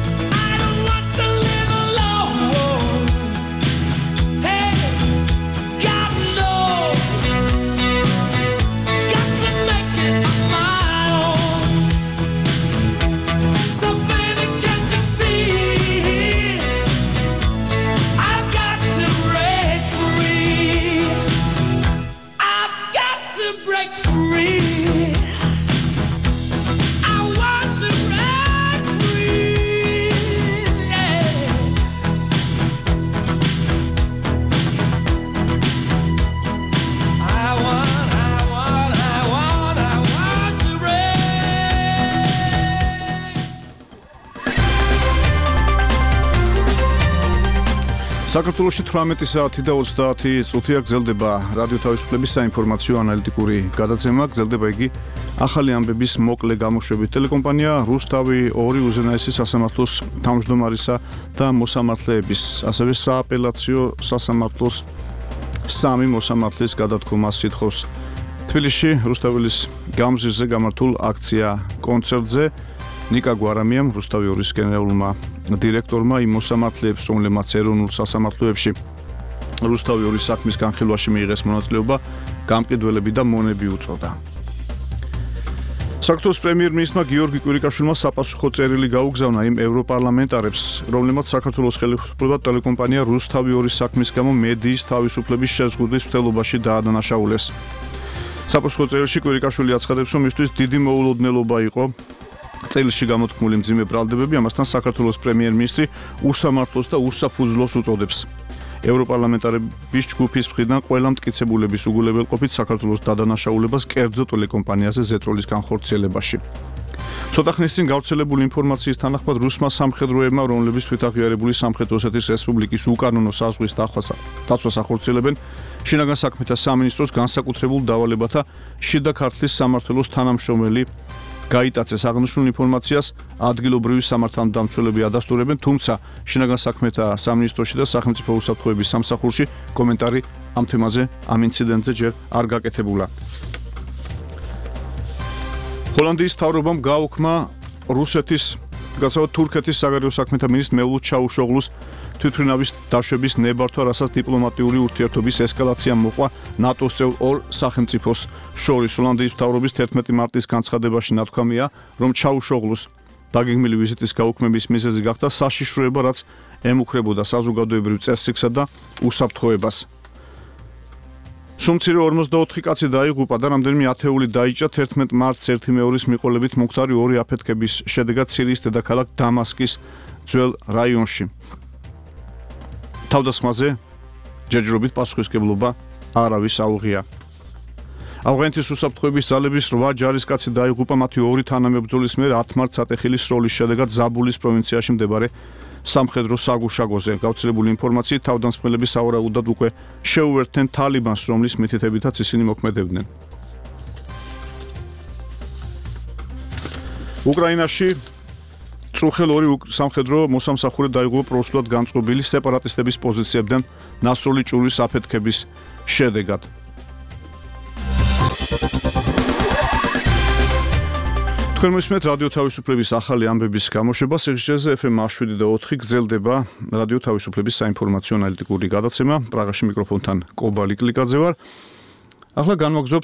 საქართველოში თვრამეტი საათი და ოცდაათი წუთია გრძელდება რადიო თავისუფლების საინფორმაციო ანალიტიკური გადაცემა. გრძელდება იგი ახალი ამბების მოკლე გამოშვებით. ტელეკომპანია რუსთავი ორი უზენაესი სასამართლოს თავმჯდომარისა და მოსამართლეების, ასევე სააპელაციო სასამართლოს სამი მოსამართლის გადადგომას ითხოვს. თბილისში რუსთაველის გამზირზე გამართულ აქცია კონცერტზე ნიკა გვარამიამ, რუსთავი ორის გენერალურმა დირექტორმა იმ მოსამართლეებს, რომლებმაც ეროვნულ სასამართლოებში რუსთავი ორის საქმის განხილვაში მიიღეს მონაწილეობა, გამყიდველები და მონები უწოდა. საქართველოს პრემიერ-მინისტრმა გიორგი კვირიკაშვილმა საპასუხო წერილი გაუგზავნა იმ ევროპარლამენტარებს, რომლებმაც საქართველოს ხელისუფლება ტელეკომპანია რუსთავი ორის საქმის გამო მედიის თავისუფლების შეზღუდვის მცდელობაში დაადანაშაულეს. საპასუხო წერილში კვირიკაშვილი აცხადებს, რომ მისთვის დიდი მოულოდნელობა იყო წერილში გამოთქმული მძიმე ბრალდებები, ამასთან საქართველოს პრემიერ-მინისტრი უსამართლოს და უსაფუძვლოს უწოდებს. ევროპარლამენტარების ჯგუფის მხრიდან ყველა მტკიცებულების უგულებელყოფით საქართველოს დადანაშაულებას კერძო ტელეკომპანიაზე ზეწოლის განხორციელებაში. ცოტა ხნის წინ გავრცელებული ინფორმაციის თანახმად რუსმა სამხედროებმა, რომლებიც თვითაღიარებული სამხრეთ ოსეთის რესპუბლიკის უკანონო საზღვის დაცვას ახორციელებენ, შინაგან საქმეთა სამინისტროს განსაკუთრებულ დავალებათა შიდა ქართლის სამმართველოს თანამშრომელი გაიტაცეს. აღნიშნულ ინფორმაციას ადგილობრივი სამართალდამცველები ადასტურებენ, თუმცა შინაგან საქმეთა სამინისტროში და სახელმწიფო უსაფრთხოების სამსახურში კომენტარი ამ თემაზე, ამ ინციდენტზე ჯერ არ გაკეთებულა. ჰოლანდიის მთავრობამ გააუქმა რუსეთის, გასავთ თურქეთის საგარეო საქმეთა მინისტრ მევლութ ჩაუშოღლუს თვითმფრინავის დაშვების ნებართვა, რასაც დიპლომატიური ურთიერთობის ესკალაცია მოყვა ნატოს წევრ ორ სახელმწიფოს შორის. ჰოლანდიის მთავრობის თერთმეტი მარტის განცხადებაში ნათქვამია, რომ ჩაუშოღლუს დაგეგმილი ვიზიტის გაუქმების მიზეზი გახდა საშიშროება, რაც ემუქრებოდა საზოგადოებრივ წესრიგსა და უსაფრთხოებას. სუმცირე ორმოცდაოთხი კაცი დაიღუპა და რამდენიმე ათეული დაიჭრა თერთმეტ მარტს ერთი მეორის მიყოლებით მომხდარი ორი აფეთქების შედეგად სირიის დედაქალაქ დამასკის ძველ რაიონში. თავდასხმაზე ჯერჯერობით პასუხისმგებლობა არავის აუღია. ავღანეთის უსაფრთხოების ძალების რვა ჯარისკაცი დაიღუპა მათი ორი თანამებრძოლის მიერ ათ მარტს ატეხილი სროლის შედეგად ზაბულის პროვინციაში მდებარე სამხედრო საგუშაგოზე. გავრცელებული ინფორმაციით თავდამსხმელები სავარაუდოდ უკვე შეუერთდნენ თალიბანს, რომლის მითითებითაც ისინი მოქმედებდნენ. უკრაინაში წუხელ ორი სამხედრო მოსამსახურე დაიღუპა პროსულად განწყობილი სეპარატისტების პოზიციებიდან ნასროლი ჭურვის აფეთქების შედეგად. თქვენ მოსმენთ რადიო თავისუფლების ახალი ამბების გამოშვება. სიღრმეზე ეფ ემ შვიდი და ოთხი გრძელდება რადიო თავისუფლების საინფორმაციო ანალიტიკური გადაცემა. პრაღაში მიკროფონთან კობალი კლიკაძე ვარ. ახლა განვაგრძობთ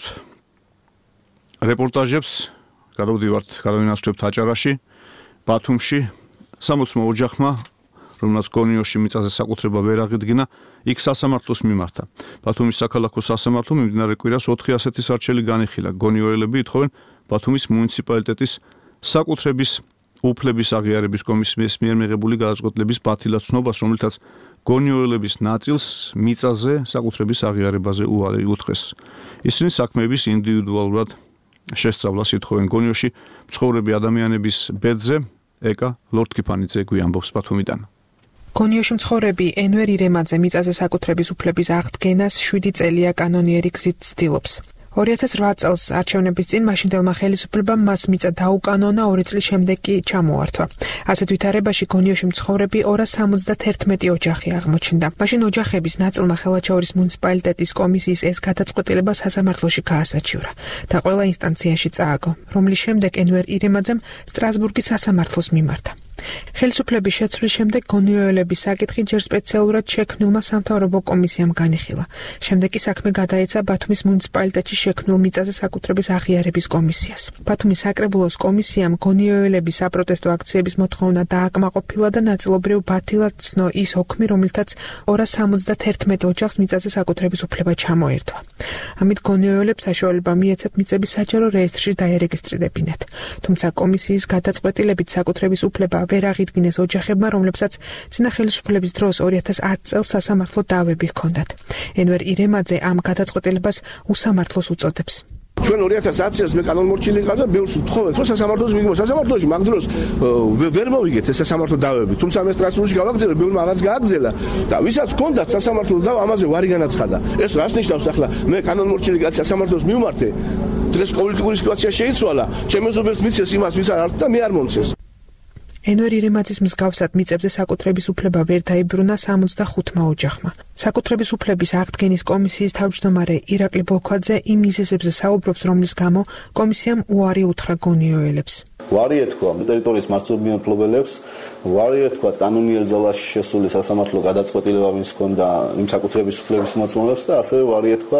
რეპორტაჟებს. გადავდივართ, გადავინაცვლებთ აჭარაში, ბათუმში, სამოცმო ოჯახმა, რომელსაც გონიოში მიწაზე საკუთრება ვერ აღიდგინა, იქ სასამართლოს მიმართა. ბათუმის საქალაქო სასამართლო მიმდინარე კვირას ოთხი ასეთი სარჩელი განიხილა. გონიოელები ითხოვენ ბათუმის მუნიციპალიტეტის საკუთრების უფლების აღიარების კომისიის მიერ მიღებული გადაწყვეტილების ბათილად ცნობას, რომელთაც გონიოელების ნაწილს მიწაზე საკუთრების აღიარებაზე უარი უთხრეს. ისინი საქმეების ინდივიდუალურად შესწავლას ითხოვენ. გონიოში მცხოვრები ადამიანების ბედზე ეკა ლორდკიფანიძე გვიამბობს ბათუმიდან. გონიოში მცხოვრები ენვერ ირემაძე მიწაზე საკუთრების უფლების აღდგენას შვიდი წელია კანონიერი გზით ცდილობს. ორი ათას რვა წელს არჩევნების წინ მაშინდელმა ხელისუფლებამ მას მიწა დაუკანონა, ორი წლის შემდეგ კი ჩამოართვა. ასეთ ვითარებაში გონიოში მცხოვრები ორას სამოცდათერთმეტი ოჯახი აღმოჩნდა. მაშინ ოჯახების ნაწილმა ხელვაჩაურის მუნიციპალიტეტის კომისიის ეს გადაწყვეტილება სასამართლოში გაასაჩივრა და ყველა ინსტანციაში წააგო, რომლის შემდეგ ენვერ ირემაძემ სტრასბურგის სასამართლოს მიმართა. ხელისუფლების შეცვლის შემდეგ გონიოელების საკითხი ჯერ სპეციალურად შექმნილმა სამთავრობო კომისიამ განიხილა. შემდეგ კი საქმე გადაეცა ბათუმის მუნიციპალიტეტში შექმნილ მიწაზე საკუთრების აღიარების კომისიას. ბათუმის საკრებულოს კომისიამ გონიოელების საპროტესტო აქციების მოთხოვნა დააკმაყოფილა და ნაწილობრივ ბათილად ცნო ის ოქმი, რომელთაც ორას სამოცდათერთმეტ ოჯახს მიწაზე საკუთრების უფლება ჩამოერთვა. ამით გონიოელებს საშუალება მიეცათ მიწების საჯარო რეესტრში დაერეგისტრირებინათ. თუმცა კომისიის გადაწყვეტილებით საკუთრების უფლება ვერ აღიდგინეს ოჯახებმა, რომლებსაც წინა ხელისუფლების დროს ორი ათას ათ წელს სასამართლო დავები ჰქონდათ. ენვერ ირემაძე ამ გადაწყვეტილებას უსამართლოს უწოდებს. ჩვენ ორი ათას ათი წელს მე კანონმორჩილი ვიყავ და ბევრს ვთხოვეთ, რომ სასამართლოს მიგმო. სასამართლოში მაგ დროს ვერ მოვიგეთ ეს სასამართლო დავები. თუმცა მე სტრასბურგში გავაგზავნე, ბევრმა აღარც გააგზელა და ვისაც ჰქონდათ სასამართლო დავა, ამაზე ვარი განაცხადა. ეს რას ნიშნავს ახლა? მე კანონმორჩილი კაცი სასამართლოს მივმართე. დღეს პოლიტიკური სიტუაცია შეიცვალა. ჩემს ოზობებს მიცეს იმას, ვის არ აქვს და მე არ მომცეს. ენვერ ირემაძის მსგავსად მიწებზე საკუთრების უფლება ვერ დაიბრუნა სამოცდახუთმა ოჯახმა. საკუთრების უფლების აღდგენის კომისიის თავმჯდომარე ირაკლი ბოლქვაძე იმ მიზეზებზე საუბრობს, რომლის გამო კომისიამ უარი უთხრა გონიოელებს. ვარი ეთქვა ტერიტორიის მარცვლოვნ მფლობელებს, ვარი ეთქვა კანონიერ ძალაში შესული სასამართლო გადაწყვეტილება ვის ჰქონდა იმ საკუთრების უფლების მოწმობებს და ასევე ვარი ეთქვა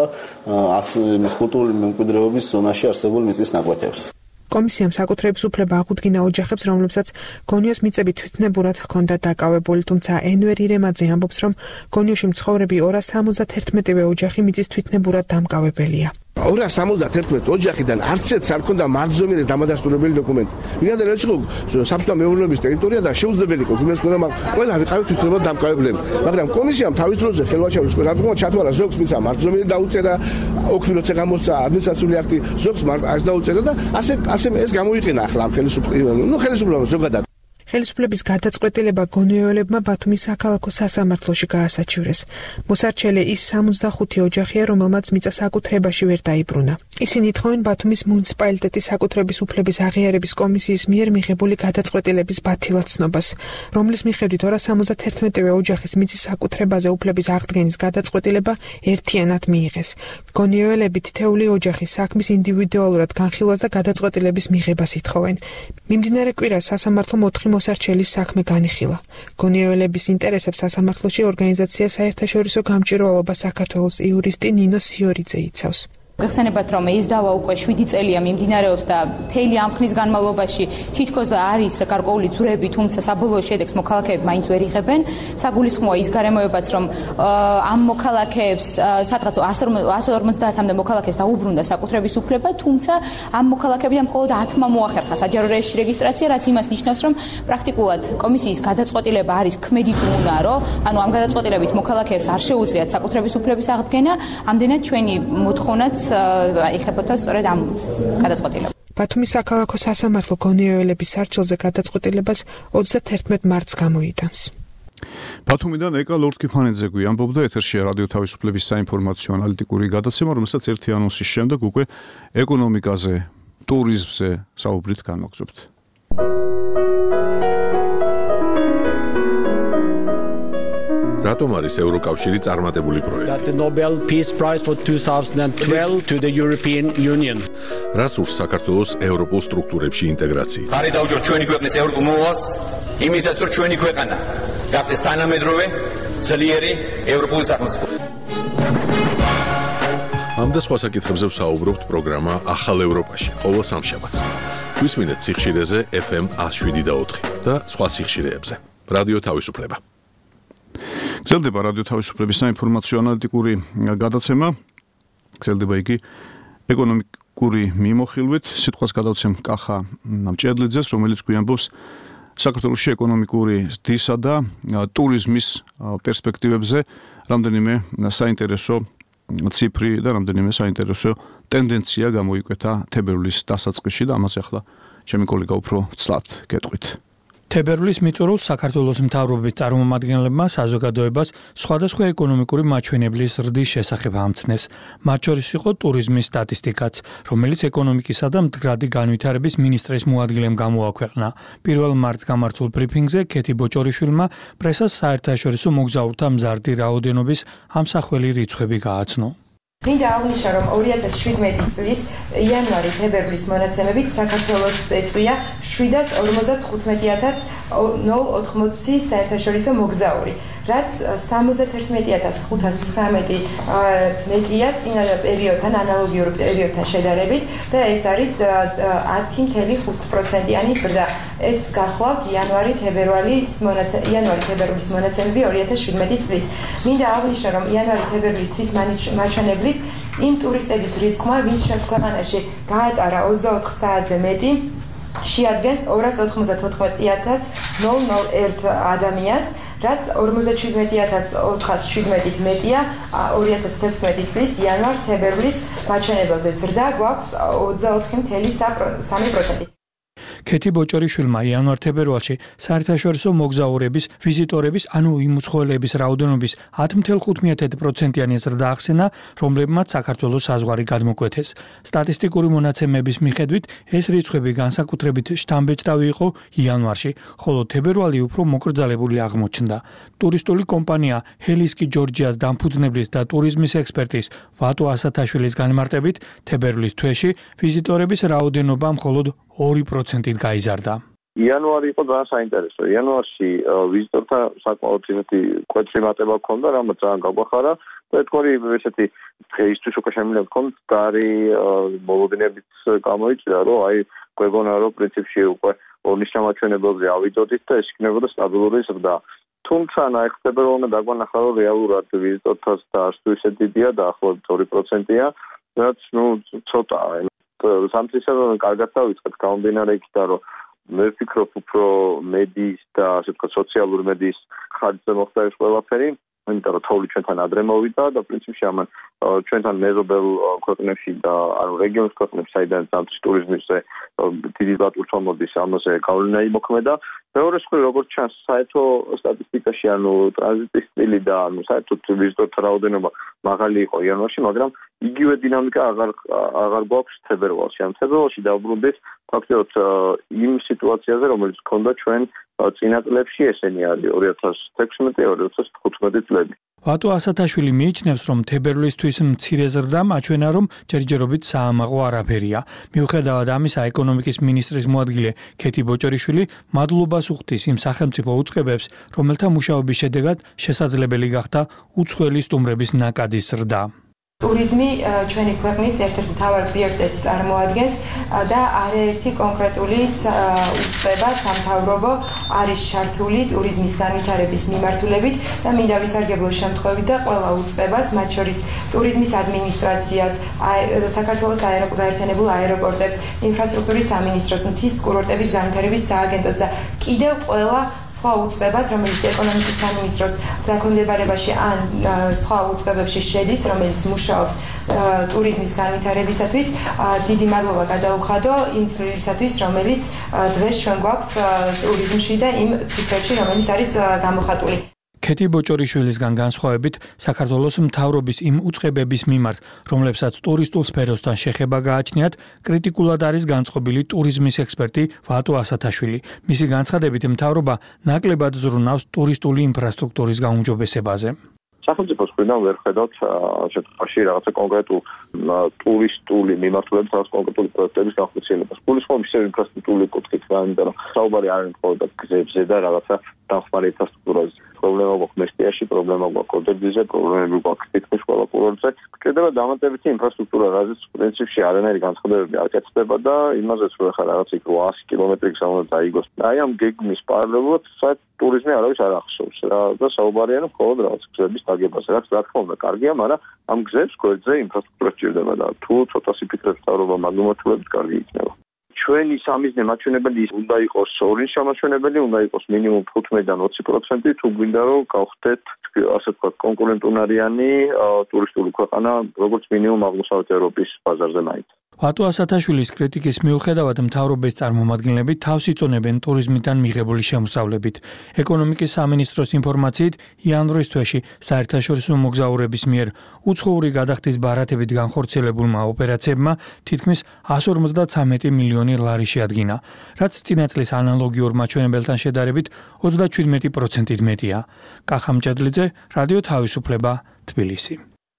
მის კულტურული მემკვიდრეობის ზონაში არსებულ მიწის ნაკვეთებს. კომისიამ საკუთრების უფლება აღუდგინა ოჯახებს, რომლებსაც გონიოს მიწები თვითნებურად ჰქონდა დაკავებული, თუმცა ენვერ ირემაძე ამბობს, რომ გონიოში მცხოვრები ორას სამოცდათერთმეტივე ოჯახი მიწის თვითნებურად დამკავებელია. ორას სამოცდათერთმეტ ოჯახიდან არც ერთს არ ჰქონდა მარცვლოვნების დამადასტურებელი დოკუმენტი. ვინაიდან ეს იყო საბჭოთა მეურნეობის ტერიტორია და შეუძლებელი იყო იმას ქონდა, მაგრამ ყველა ვიყავით თვითნებურად დამკავებლები. მაგრამ კომისიამ თავის დროზე ხელვაჩავის რადგან ჩათვალა ზოგს მიწა მარცვლოვნები დაუწერა, ოქმი როცა გამოსცა ადმინისტრაციული აქტი ზოგს არ დაუწერა და ასე ასე ეს გამოიყენა ახლა ამ ხელისუფლებამ. ნუ ხელისუფლებამ ზოგადად ხელისუფლების გადაწყვეტილება გონიოელებმა ბათუმის საქალაქო სასამართლოში გაასაჩივრეს. მოსარჩელი ის სამოცდახუთი ოჯახია, რომელმაც მიწა საკუთრებაში ვერ დაიბრუნა. ისინი თხოვენ ბათუმის მუნიციპალიტეტის საკუთრების უფლების აღიარების კომისიის მიერ მიღებული გადაწყვეტილების ბათილაცნობას, რომლის მიხედვით ორას სამოცდათერთმეტივე ოჯახის მიწის საკუთრებაზე უფლების აღდგენის გადაწყვეტილება ერთიანად მიიღეს. გონიოელები თითეული ოჯახის საქმის ინდივიდუალურად განხილვას და გადაწყვეტილების მიღებას ითხოვენ. მიმდინარე კვირას სასამართლომ ოთხი მოსარჩელის საქმე განიხილა. გონიოელების ინტერესებს სასამართლოში ორგანიზაცია საერთაშორისო გამჭვირვალობა საქართველოს იურისტი ნინო სიორიძე იცავს. გახსენებათ, რომ ეს დავა უკვე შვიდი წელია მიმდინარეობს და მთელი ამ ხნის განმავლობაში თითქოს არის გარკვეული ძვრები, თუმცა საბოლოო შედეგს მოქალაქეები მაინც ვერ იღებენ. საგულისხმოა ის გარემოებაც, რომ ამ მოქალაქეებს სადღაც ასი ორმოცდაათამდე მოქალაქეს დაუბრუნდა საკუთრების უფლება, თუმცა ამ მოქალაქეებიდან მხოლოდ ათმა მოახერხა საჯარო რეესტრში რეგისტრაცია, რაც იმას ნიშნავს, რომ პრაქტიკულად კომისიის გადაწყვეტილება არის ქმედით უნარო, ანუ ამ გადაწყვეტილებით მოქალაქეებს არ შეუძლიათ საკუთრების უფლების აღდგენა, ამდენად ჩვენი მოთხოვნაც იხებოდა სწორედ ამ გადაწყვეტილებას. ბათუმის საქალაქო სასამართლო გონიოელების სარჩელზე გადაწყვეტილებას ოცდათერთმეტ მარტს გამოიტანს. ბათუმიდან ეკა ლორდ-კიფანიძე გვიამბობდა ეთერში რადიო თავისუფლების საინფორმაციო ანალიტიკური გადაცემა, რომელსაც ერთი ანონსის შემდეგ უკვე ეკონომიკაზე, ტურიზმზე საუბრით განვაგრძობთ. რატომ არის ევროკავშირი წარმატებული პროექტი? The Nobel Peace Prize for twenty twelve to the European Union. რას ურს საქართველოს ევროპულ სტრუქტურებში ინტეგრაციით? ხარი დაუჭიროთ ჩვენი ქვეყნის ევროპულ მოვალს, იმისაც რომ ჩვენი ქვეყანა გახდეს თანამედროვე, ძლიერი ევროპული სახელმწიფო. ამ და სხვა საკითხებზე ვსაუბრობთ პროგრამა ახალ ევროპაში, ყოველ სამშაბათს. გვისმინეთ სიხშირეზე ეფ ემ one oh seven და ოთხი და სხვა სიხშირეებზე. რადიო თავისუფლება. გრძელდება რადიო თავისუფლების საინფორმაციო ანალიტიკური გადაცემა. გრძელდება იგი ეკონომიკური მიმოხილვით. სიტყვას გადავცემ კახა მჭედლიძეს, რომელიც გვიამბობს საქართველოში ეკონომიკური ზრდისა და ტურიზმის პერსპექტივებზე, რამდენიმე საინტერესო ციფრი და რამდენიმე საინტერესო ტენდენცია გამოიკვეთა თებერვლის დასაწყისში და ამაზე ახლა ჩემი კოლეგა უფრო ცლად გეტყვით. თებერვლის მიწურულს საქართველოს მთავრობის წარმომადგენლებმა საზოგადოებას სხვადასხვა ეკონომიკური მაჩვენებლის ზრდის შესახებ ამცნეს. მათ შორის იყო ტურიზმის სტატისტიკაც, რომელიც ეკონომიკისა და მდგრადი განვითარების მინისტრის მოადგილემ გამოაქვეყნა. პირველ მარტს გამართულ ბრიფინგზე ქეთი ბოჭორიშვილმა პრესას საერთაშორისო მოგზაურთა მზარდი რაოდენობის ამსახველი რიცხვები გააცნო. მინდა აღნიშნო, რომ ორი ათას შვიდმეტი წლის იანვარი-თებერვლის მონაცემებით საქართველოს ეწვია შვიდას ორმოცდათხუთმეტი ათას ოთხმოცი საერთაშორისო მოგზაური, რაც სამოცდათერთმეტი ათას ხუთას ცხრამეტი მეტია წინა პერიოდთან, ანალოგიურ პერიოდთან შედარებით და ეს არის ათი целых ხუთი პროცენტიანი ზრდა. ეს გახლავთ იანვარი-თებერვლის მონაცემები, იანვარი-თებერვლის მონაცემები ორი ათას შვიდმეტი წლის. მინდა აღნიშნო, რომ იანვარი-თებერვლისთვის მაჩვენებლით იმ ტურისტების რიცხვმა, ვინც ჩვენს ქვეყანაში გაატარა ოცდაოთხ საათზე მეტი შეადგენს ორას ოთხმოცდათოთხმეტი ათას ნოლ ერთ ადამიანს, რაც ორმოცდაჩვიდმეტი ათას ოთხას შვიდმეტით მეტია ორი ათას თექვსმეტი წლის იანვარ-თებერვლის მაჩვენებელზე. ზრდა გვაქვს ოცდაოთხი წუთი სამი პროცენტი. ქეთი ბოჭორიშვილმა იანვარ-თებერვალში საერთაშორისო მოგზაურების, ვიზიტორების, ანუ იმ უცხოელების რაოდენობის ათი წუთი ხუთი პროცენტიანი ზრდა ახსენა, რომლებმაც საქართველოს საზღვარი გადმოკვეთეს. სტატისტიკური მონაცემების მიხედვით ეს რიცხვები განსაკუთრებით შთამბეჭდავი იყო იანვარში, ხოლო თებერვალი უფრო მოკრძალებული აღმოჩნდა. ტურისტული კომპანია ჰელისკი ჯორჯიას დამფუძნებლის და ტურიზმის ექსპერტის ვატო ასათაშვილის განმარტებით, თებერვლის თვეში ვიზიტორების რაოდენობა მხოლოდ ორი პროცენტით გაიზარდა. იანვარი იყო ძალიან საინტერესო. იანვარში ვიზიტორთა საკმაოდ იმეთი კვეთრი მატება ჰქონდა, რამაც ძალიან გაგვახარა და თქვი ესეთი დღეისთვის უკვე შემიძლია ვთქვათ, გარი მოლოდინებით გამოიწვია, რომ აი გვეგონა რომ პრინციპში უკვე ორნის ჩამოჩვენებელზე ავიდოდით და ეს იქნებოდა სტაბილური ზრდა. თუმცა ნაიხდება რომ დაგვანახა რომ რეალურად ვიზიტორთა ზრდა ისე დიდია და ახლობით ორი პროცენტია, რაც ნუ ცოტაა. სამწისებრივ კარგად დავიწყეთ გამომდინარე იქიდან რომ მე ვფიქრობ უფრო მედიის და ასე ვთქვათ სოციალური მედიის ხარჯზე მოხდა ეს ყველაფერი, იმიტომ რომ თოვლი ჩვენთან ადრე მოვიდა და პრინციპში ამან ჩვენთან მეზობელ ქვეყნებში და ანუ რეგიონის ქვეყნებში საიდან ზამთრის ტურიზმზე დიდი ლატურთვა მოდის ამაზე გავლენა იმოქმედა. მეორე მხრივ როგორც ჩანს საერთო სტატისტიკაში ანუ ტრანზიტის სტილი და ანუ საერთოდ ვიზიტორთა რაოდენობა მაღალი იყო იანვარში, მაგრამ იგივე დინამიკა აღარ აღარ გვაქვს თებერვალში. ამ თებერვალში დავბრუნდით ფაქტობრივად იმ სიტუაციაზე, რომელიც ჰქონდა ჩვენ წინა წლებში, ესენი არის ორი ათას თექვსმეტი ორი ათას თხუთმეტი წლები. ვატო ასათაშვილი მიიჩნევს, რომ თებერვლისთვის მცირე ზრდა მაჩვენა, რომ ჯერჯერობით საამაყო არაფერია. მიუხედავად ამისა, ეკონომიკის მინისტრის მოადგილე ქეთი ბოჭორიშვილი მადლობას უხდის იმ სახელმწიფო უწყებებს, რომელთა მუშაობის შედეგად შესაძლებელი გახდა უცხოელი სტუმრების ნაკადის ზრდა. ტურიზმი ჩვენი ქვეყნის ერთ-ერთ მთავარ პრიორიტეტს წარმოადგენს და არაერთი კონკრეტული უწყება სამთავრობო არის ჩართული ტურიზმის განვითარების მიმართულებით და მინდა ვისარგებლო შემთხვევით და ყველა უწყებას, მათ შორის ტურიზმის ადმინისტრაციას, საქართველოს გაერთიანებულ აეროპორტებს, ინფრასტრუქტურის სამინისტროს, მთის კურორტების განვითარების სააგენტოს და კიდევ ყველა სხვა უწყებას, რომელიც ეკონომიკის სამინისტროს დაქვემდებარებაში ან სხვა უწყებებში შედის, რომელიც მუშაობს ტურიზმის განვითარებისათვის. დიდი მადლობა გადაუხადო იმ ცვლილისათვის, რომელიც დღეს ჩვენ გვაქვს ტურიზმში და იმ ციფრებში, რომელიც არის გამოხატული. ქეთი ბოჭორიშვილისგან განსხვავებით, საქართველოს მთავრობის იმ უწყებების მიმართ, რომლებსაც ტურისტულ სფეროსთან შეხება გააჩნიათ, კრიტიკულად არის განწყობილი ტურიზმის ექსპერტი ვატო ასათაშვილი. მისი განცხადებით, მთავრობა ნაკლებად ზრუნავს ტურისტული ინფრასტრუქტურის გაუმჯობესებაზე. სახელმწიფოს მხრიდან ვერ ხედავთ შემთხვევაში რაღაცა კონკრეტულ ტურისტული მიმართულებით რაღაც კონკრეტული პროექტების განხორციელებას. გულისხმობ ისევ ინფრასტრუქტურული კუთხით, იმიტომ რომ საუბარი არ არის მხოლოდ გზებზე და რაღაცა დამხმარე ინფრასტრუქტურაზე. პრობლემა გვაქვს მესტიაში, პრობლემა გვაქვს ოდერგიზზე, პრობლემები გვაქვს თითქმის ყველა კურორტზე. გჭირდება დამატებითი ინფრასტრუქტურა, რაზეც პრინციპში არანაირი განცხადებები არ კეთდება და იმაზეც რომ ახლა რაღაც იქ ათი კილომეტრი გზა უნდა დაიგოს. აი ამ გეგმის პარალელურად საერთოდ ტურიზმი არავის არ ახსოვს რა და საუბარია რომ მხოლოდ რაღაც გზების დაგებაზე, რაც რა თქმა უნდა კარგია, მაგრამ ამ გზებს გვერდზე ინფრასტრუქტურა სჭირდება და თუ ცოტა სიფიქრეს თავრობა მაგმომართულებით კარგი იქნება. ჩვენი სამიზნე მაჩვენებელი უნდა იყოს ორნის ჩამოჩვენებელი, უნდა იყოს მინიმუმ თხუთმეტიდან ოცი პროცენტი, თუ გვინდა რომ გავხდეთ ასე ვთქვათ კონკურენტუნარიანი ტურისტული ქვეყანა, როგორც მინიმუმ აღმოსავლეთ ევროპის ბაზარზე მაინც. ვატო ასათაშვილის კრიტიკის მიუხედავად მთავრობის წარმომადგენლები თავს იწონებენ ტურიზმიდან მიღებული შემოსავლებით. ეკონომიკის სამინისტროს ინფორმაციით, იანვრის თვეში საერთაშორისო მოგზაურების მიერ უცხოური გადახდის ბარათებით განხორციელებულმა ოპერაციებმა თითქმის εκατს ორმოცდათვრამეტი მილიონი ლარი შეადგინა, რაც წინა წლის ანალოგიურ მაჩვენებელთან შედარებით ოცდაჩვიდმეტი პროცენტით მეტია. კახა მჭედლიძე, რადიო თავისუფლება, თბილისი.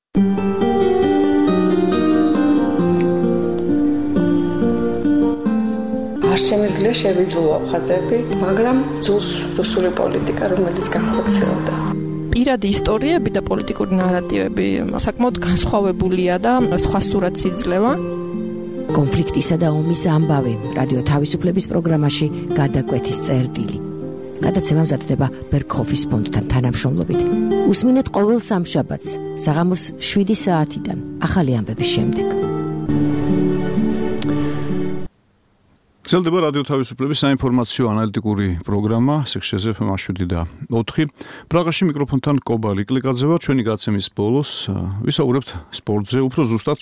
არ შემიძლია შევიძულო აფხაზები, მაგრამ ძულს რუსული პოლიტიკა, რომელიც განხორციელდა. პირადი ისტორიები და პოლიტიკური ნარატივები საკმაოდ განსხვავებულია და სხვა სურათს იძლევა. კონფლიქტისა და ომის ამბავი რადიო თავისუფლების პროგრამაში გადაკვეთის წერტილი. გადაცემა მზადდება ბერგჰოფის ფონდთან თანამშრომლობით. უსმინეთ ყოველ სამშაბათს საღამოს შვიდი საათიდან ახალი ამბების შემდეგ. გრძელდება რადიო თავისუფლების საინფორმაციო ანალიტიკური პროგრამა სექციაზე ეფ ემ შვიდი და ოთხი. პრაღაში მიკროფონთან კობალი კლიკაძე ვარ. ჩვენი გაცემის ბოლოს ვისაუბრებთ სპორტზე, უფრო ზუსტად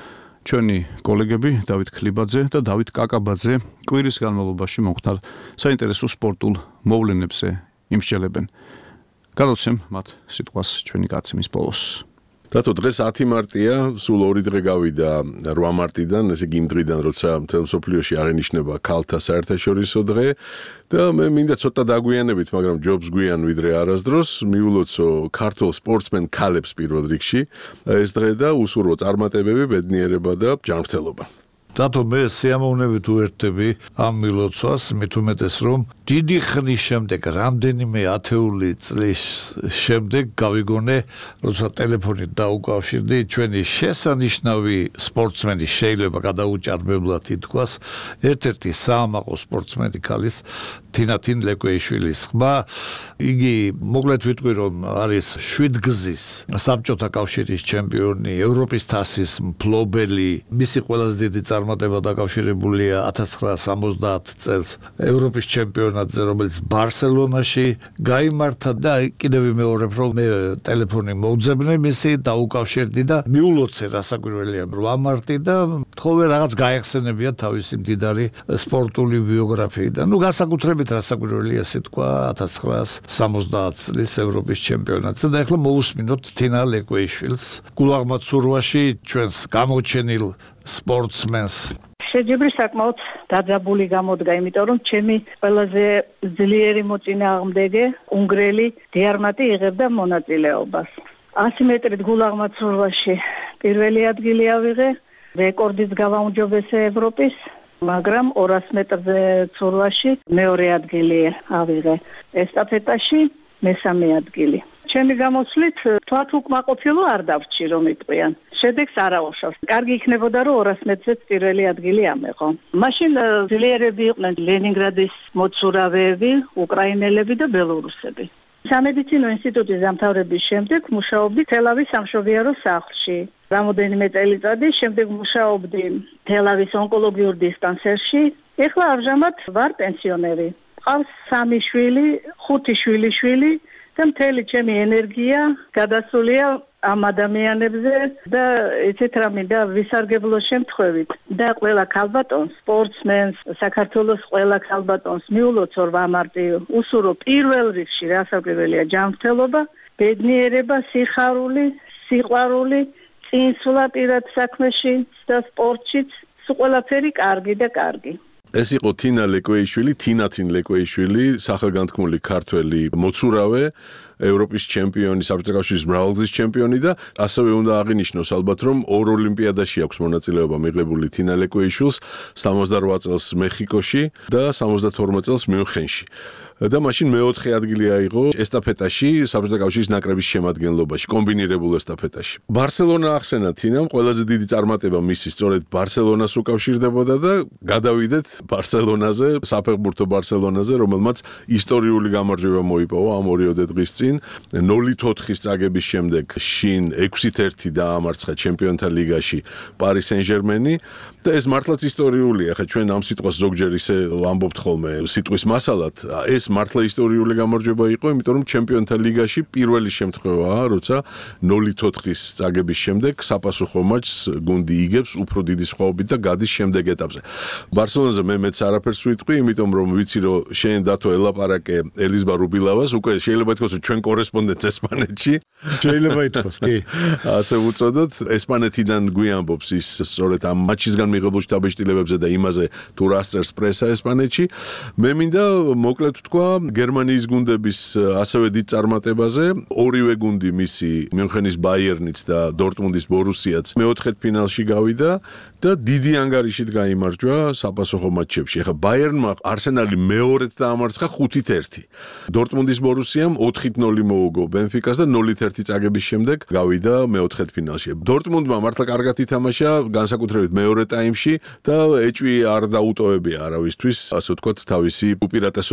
ჩვენი კოლეგები დავით ქლიბაძე და დავით კაკაბაძე კვირის განმავლობაში მომხდარ საინტერესო სპორტულ მოვლენებზე იმსჯელებენ. გადავცემ მათ სიტყვას ჩვენი გაცემის ბოლოს. დათო დღეს ათი მარტია, სულ ორი დღე გავიდა რვა მარტიდან, ესე იგი იმ დღიდან, როცა მთელ მსოფლიოში აღინიშნება ქალთა საერთაშორისო დღე და მე მინდა ცოტა დაგვიანებით, მაგრამ ჯობს გვიან ვიდრე არასდროს, მიულოცო ქართულ სპორტსმენ ქალებს პირველ რიგში ეს დღე და უსურვო წარმატებები, ბედნიერება და ჯანმრთელობა. დათო მე სიამოვნებით უერთდები ამ მილოცვას, მით უმეტეს რომ დიდი ხნის შემდეგ, რამდენიმე ათეული წლის შემდეგ გავიგონე, როცა ტელეფონით დაუკავშირდი ჩვენი შესანიშნავი სპორტსმენი, შეიძლება გადაუჭარბებლად ითქვას, ერთ-ერთი საამაყო სპორტსმენი ქალის თინათინ ლეკვეიშვილის ხმა. იგი მოკლედ ვიტყვი რომ არის შვიდგზის საბჭოთა კავშირის ჩემპიონი, ევროპის თასის მფლობელი, მისი ყველაზე დიდი წარმატება დაკავშირებულია ათას ცხრაასი ორმოცდაათ წელს ევროპის ჩემპიონატზე, რომელიც ბარსელონაში გაიმართა და კიდევ ვიმეორებ რომ მე ტელეფონი მოვძებნე მისი დაუკავშირდი და მიულოცე რასაკვირველია რვა მარტი და თხოვე რაღაც გაეხსენებია თავისი მდიდარი სპორტული ბიოგრაფიიდან. ნუ განსაკუთრებით რასაკვირველია სიტყვა ათას ცხრაასი სამოცდაათ წლის ევროპის ჩემპიონატზე და ეხლა მოусმინოთ თინა ლეკვეიშვილს გულაღმათ სურვაში ჩვენს გამოჩენილ სპორტსმენს. შეჯიბრი საკმაოდ დაძაბული გამოდგა, იმიტომ რომ ჩემი ყველაზე ძლიერი მოწინააღმდეგე უნგრელი დიარმატი იღებდა მონაწილეობას. ასი მეტრით გულაღმათ სურვაში პირველი ადგილი ავიღე, რეკორდის გავაუმჯობესე ევროპის, მაგრამ ორას მეტრზე ცურვაში მეორე ადგილი ავიღე. ესტაფეტაში მესამე ადგილი. ჩემი გამოსვლით თვათ უკმაყოფილო არ დავრჩი რომ იტყვიან. შედეგს არ აუშავს. კარგი იქნებოდა რომ ორას მეტრზეც პირველი ადგილი ამეღო. მაშინ ძლიერები იყვნენ ლენინგრადის მოცურავეები, უკრაინელები და ბელორუსები. სამედიცინო ინსტიტუტის დამთავრების შემდეგ მუშაობდი თელავის სამშობიარო სახლში. რამოდენიმე წელიწადი შემდეგ მუშაობდი თელავის ონკოლოგიურ დისპანსერში. ეხლა ამჟამად ვარ პენსიონერი. ყავს სამი შვილი, ხუთი შვილიშვილი და მთელი ჩემი ენერგია გადასულია ამ ადამიანებზე და ესეთ რამე და ვისარგებლო შემთხვევით და ყველა ქალბატონს, სპორტსმენს, საქართველოს ყველა ქალბატონს მიულოცო რვა მარტი უსურო პირველ რიგში რასაკვირველია ჯანმრთელობა, ბედნიერება, სიხარული, სიყვარული, წინსვლა პირად საქმეში და სპორტშიც, ყველაფერი კარგი და კარგი. ეს იყო თინა ლეკვეიშვილი, თინათინ ლეკვეიშვილი, სახელგანთქმული ქართველი მოცურავე, ევროპის ჩემპიონი, საბჭოთა კავშირის მრავალგზის ჩემპიონი და ასევე უნდა აღინიშნოს ალბათ რომ ორ ოლიმპიადაში აქვს მონაწილეობა მიღებული თინა ლეკვეიშვილს, სამოცდარვა წელს მეხიკოში და სამოცდათორმეტ წელს მიუნხენში. და მაშინ მეოთხე ადგილი აიღო ესტაფეტაში, საბჭოთა კავშირის ნაკრების შემადგენლობაში, კომბინირებულ ესტაფეტაში. ბარსელონა ახსენა თინამ, ყველაზე დიდი წარმატება მისი სწორედ ბარსელონას უკავშირდებოდა და გადავიდეთ ბარსელონაზე, საფეხბურთო ბარსელონაზე, რომელმაც ისტორიული გამარჯვება მოიპოვა ამ ორიოდე დღის წინ. ნოლით ოთხის წაგების შემდეგ შინ ექვსით ერთი დაამარცხა ჩემპიონთა ლიგაში პარი სენ-ჟერმენი და ეს მართლაც ისტორიულია. ხა ჩვენ ამ სიტყვას ზოგჯერ ისე ვამბობთ ხოლმე სიტყვის მასალად. ეს მართლა ისტორიული გამარჯვება იყო, იმიტომ რომ ჩემპიონთა ლიგაში პირველი შემთხვევაა, როცა ნოლით ოთხის წაგების შემდეგ საპასუხო მატჩს გუნდი იგებს უფრო დიდი სხვაობით და გადის შემდეგ ეტაპზე. ბარსელონაზე მე მეც არაფერს ვიტყვი, იმიტომ რომ ვიცი რომ შენ დათო ელაპარაკე ელიზბარ რუბილავას, უკვე შეიძლება ითქვას რომ ჩვენ კორესპონდენტს ესპანეთში. შეიძლება ითქვას, კი. ასე უწოდოთ, ესპანეთიდან გვიამბობს ის სწორედ ამ მატჩისგან მიღებულ შთაბეჭდილებებზე და იმაზე თუ რა წერს პრესა ესპანეთში. მე მინდა მოკლედ თქვა გერმანიის გუნდების ასევე დიდ წარმატებაზე. ორივე გუნდი მისი მიუნხენის ბაიერნიც და დორტმუნდის ბორუსიაც მეოთხედფინალში გავიდა და დიდი ანგარიშით გაიმარჯვა საპასუხო მატჩებში. ახლა ბაიერნმა არსენალი მეორედ დაამარცხა ხუთით ერთი. დორტმუნდის ბორუსიამ ოთხით ნოლი მოუგო ბენფიკას და ნოლით ერთი წაგების შემდეგ გავიდა მეოთხედფინალში. დორტმუნდმა მართლა კარგად ითამაშა, განსაკუთრებით მეორე ტაიმში და ეჭვი არ დაუტოვებია არავისთვის, ასე ვთქვათ, თავისი უპირატესობის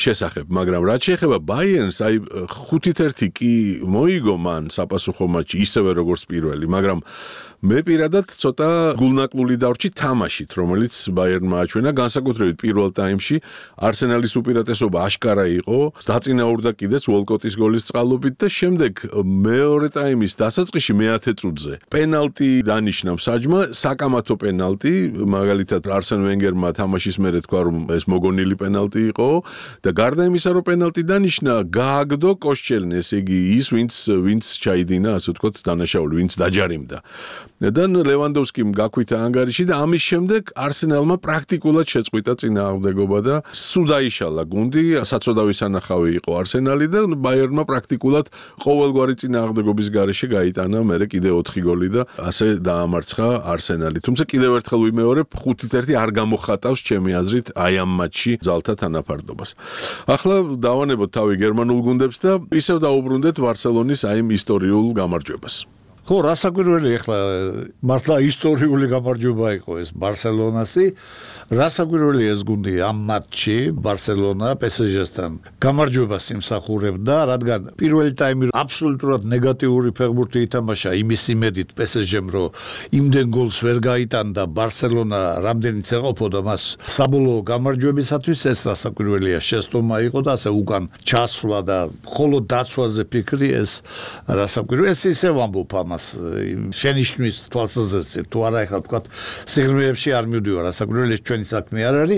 შესახებ, მაგრამ რაც შეეხება Bayern-ს, აი ხუთით ერთი კი მოიგო მან საპასუხო მატჩი ისევე როგორც პირველი, მაგრამ მე პირადად ცოტა გულნაკლული დავრჩი თამაშით, რომელიც Bayern-მა აჩვენა, განსაკუთრებით პირველ ტაიმში Arsenal-ის უპირატესობა აშკარა იყო, დაწინაურდა კიდეც Walcott-ის გოლის წყალობით და შემდეგ მეორე ტაიმის დასაწყისში მეათე წუთზე პენალტი დანიშნა მსაჯმა, საკამათო პენალტი, მაგალითად Arsene Wenger-მა თამაშის მერე თქვა, რომ ეს მოგონილი პენალტი იყო და გარდა იმისა, რომ პენალტი დანიშნა, გააგდო კოშჩელნი, ესე იგი ის, ვინც ვინც ჩაიდინა, ასე ვთქვათ, დანაშაული, ვინც დაჯარიმდა. და ლევანდოვსკიმ გაქვითა ანგარიში და ამის შემდეგ Arsenal-მა პრაქტიკულად შეწყვიტა წინააღმდეგობა და სულ დაიშალა გუნდი, საწოდავის ანახავი იყო Arsenal-ი და Bayern-მა პრაქტიკულად ყოველგვარი წინააღმდეგობის გარეშე გაიტანა მერე კიდე ოთხი გოლი და ასე დაამარცხა Arsenal-ი. თუმცა კიდევ ერთხელ ვიმეორებ, ხუთით ერთი არ გამოხატავს ჩემი აზრით აი ამ მატჩში ძალთა თანაფარდობას. ახლა დავანებოთ თავი გერმანულ გუნდებს და ისევ დაუბრუნდეთ Barcelonis აი იმ ისტორიულ გამარჯვებას. ხო, რასაკვირველი ახლა მართლა ისტორიული გამარჯვება იყო ეს Barcelona-სი. რასაკვირველი ეს გუნდი ამ მატჩში Barcelona P S G-სთან გამარჯვებას იმსახურებდა, რადგან პირველი ტაიმი აბსოლუტურად ნეგატიური ფეხბურთი ითამაშა იმის იმედით P S G-მ, რომ იმდენ გოლს ვერ გაიტანდა Barcelona, რამდენიც ეყოფოდა მას საბოლოო გამარჯვებისათვის, ეს რასაკვირველია შეცდომა იყო და ასე უკან ჩასვლა და მხოლოდ დაცვაზე ფიქრი, ეს რასაკვირველი, ეს ისე ვამბობ ამას შენიშვნის თვალსაზრისით, თუ არა ეხლა ვთქვათ სიღრმეებში არ მივდივარ, რასაკვირველი ჩვენი საქმე არ არის,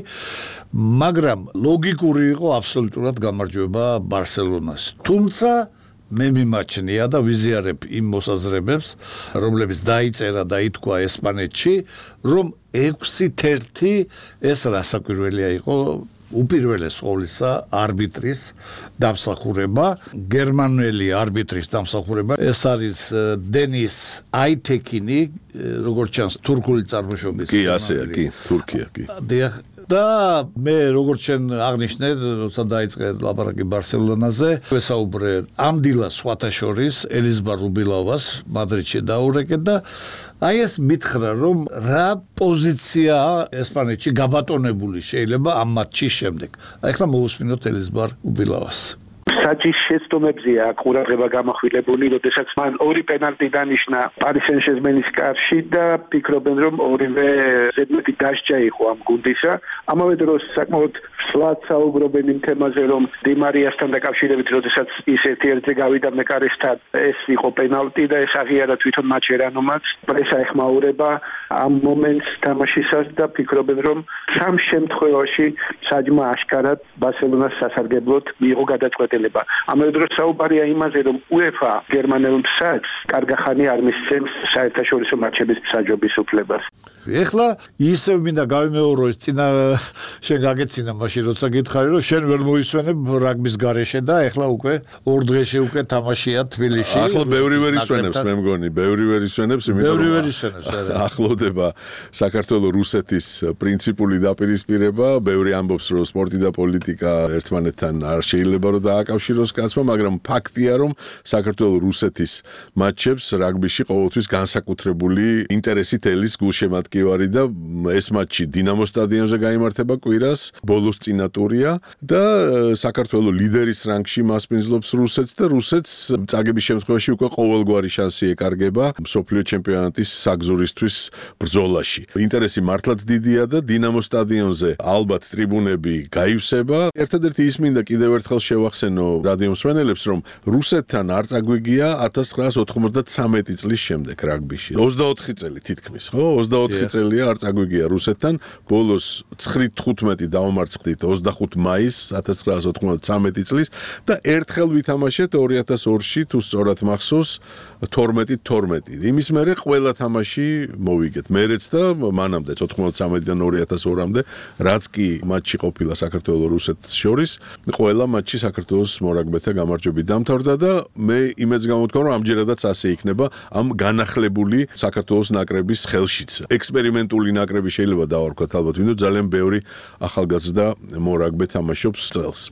მაგრამ ლოგიკური იყო აბსოლუტურად გამარჯვება Barcelona-ს. თუმცა მე მიმაჩნია და ვიზიარებ იმ მოსაზრებებს, რომლებიც დაიწერა და ითქვა ესპანეთში, რომ ექვსით ერთი ეს რასაკვირველია იყო უპირველეს ყოვლისა არბიტრის დამსახურება, გერმანელი არბიტრის დამსახურება, ეს არის დენის აითეკინი, როგორც ჩანს თურქული წარმოშობის. კი, ასეა, კი, თურქია, კი. და მე როგორც შენ აღნიშნე, როცა დაიწყე ლაპარაკი Barcelona-ზე, ვესაუბრე ამ დილას სხვათა შორის ელიზბარ უბილავას მადრიდში დაურეკე და აი ეს მითხრა, რომ რა პოზიციაა ესპანეთში გაბატონებული შეიძლება ამ მატჩის შემდეგ. აი ახლა მოусმინოთ ელიზბარ უბილავას. საჭის შეცდომებზეა ყურადღება გამახვილებული, როდესაც მან ორი პენალტი დანიშნა Paris Saint-Germain-ის კარში და ფიქრობენ, რომ ორივე ზედმეტი დასჯა იყო ამ გუნდისა. ამავე დროს საკმაოდ სლად საუბრობენ იმ თემაზე, რომ Di Maria-სთან დაკავშირებით, როდესაც ის ერთ-ერთზე გავიდა მეკარესთან, ეს იყო პენალტი და ეს აღიარა თვითონ მაჩერანომაც. პრესა ეხმაურება ამ მომენტს თამაშისას და ფიქრობენ, რომ სამ შემთხვევაში საჯმა აშკარად Barcelona-ს სასარგებლოდ მიიღო გადაწყვეტილება. ამავე დროს საუბარია იმაზე, რომ UEFA გერმანელ მსაჯს კარგახანი არ მისცემს საერთაშორისო მატჩების მსაჯობის უფლებას. ეხლა ისევ მინდა გავიმეორო ეს წინა შენ გაგეცინა მაშინ როცა გითხარი, რომ შენ ვერ მოისვენებ რაგბის გარეშე და ეხლა უკვე ორ დღეში უკვე თამაშია თბილისში. ახლა ბევრი ვერ ისვენებს, მე მგონი, ბევრი ვერ ისვენებს, იმიტომ ბევრი ვერ ისვენებს, არა. ახლოვდება საქართველოს-რუსეთის პრინციპული დაპირისპირება, ბევრი ამბობს, რომ სპორტი და პოლიტიკა ერთმანეთთან არ შეიძლება რომ დააკავშიროს კაცმა, მაგრამ ფაქტია, რომ საქართველოს-რუსეთის მატჩებს რაგბიში ყოველთვის განსაკუთრებული ინტერესით ელის გულშემატკივარი და ეს მატჩი დინამო სტადიონზე გაიმართება კვირას, ბოლოს წინა ტურია და საქართველოს ლიდერის რანგში მასპინძლობს რუსეთს და რუსეთს წაგების შემთხვევაში უკვე ყოველგვარი შანსი ეკარგება მსოფლიო ჩემპიონატის საგზურისთვის ბრძოლაში. ინტერესი მართლაც დიდია და დინამო სტადიონზე ალბათ ტრიბუნები გაივსება. ერთადერთი ის მინდა კიდევ ერთხელ შევახსენო რადიო მსმენელებს, რომ რუსეთთან არ წაგვიგია ათას ცხრაას ოთხმოცდათვრამეტი წლის შემდეგ რაგბიში. ოცდაოთხი წელი თითქმის, ხო? ოცდაოთხი წელია არ წაგვიგია რუსეთთან. ბოლოს ცხრით თხუთმეტი დავამარცხდით ოცდახუთი მაისს ათას ცხრაას ოთხმოცდათვრამეტი წლის და ერთხელ ვითამაშეთ ორი ათას ორში, თუ სწორად მახსოვს, თორმეტი თორმეტი. იმის მერე ყველა თამაში მოვიგეთ. მერეც და მანამდეც ოთხმოცდათვრამეტიდან ორი ათას ორამდე, რაც კი მატჩი ყოფილა საქართველოს-რუსეთს შორის, ყველა მატჩი საქართველოს მორაგბეთა გამარჯვებით დამთავრდა და მე იმედს გამოვთქვამ, რომ ამჯერადაც ასე იქნება ამ განახლებული საქართველოს ნაკრების ხელშიც. ექსპერიმენტული ნაკრები შეიძლება დავარქვათ ალბათ, ვინდო ძალიან ბევრი ახალგაზრდა მორაგბე თამაშობს წელს.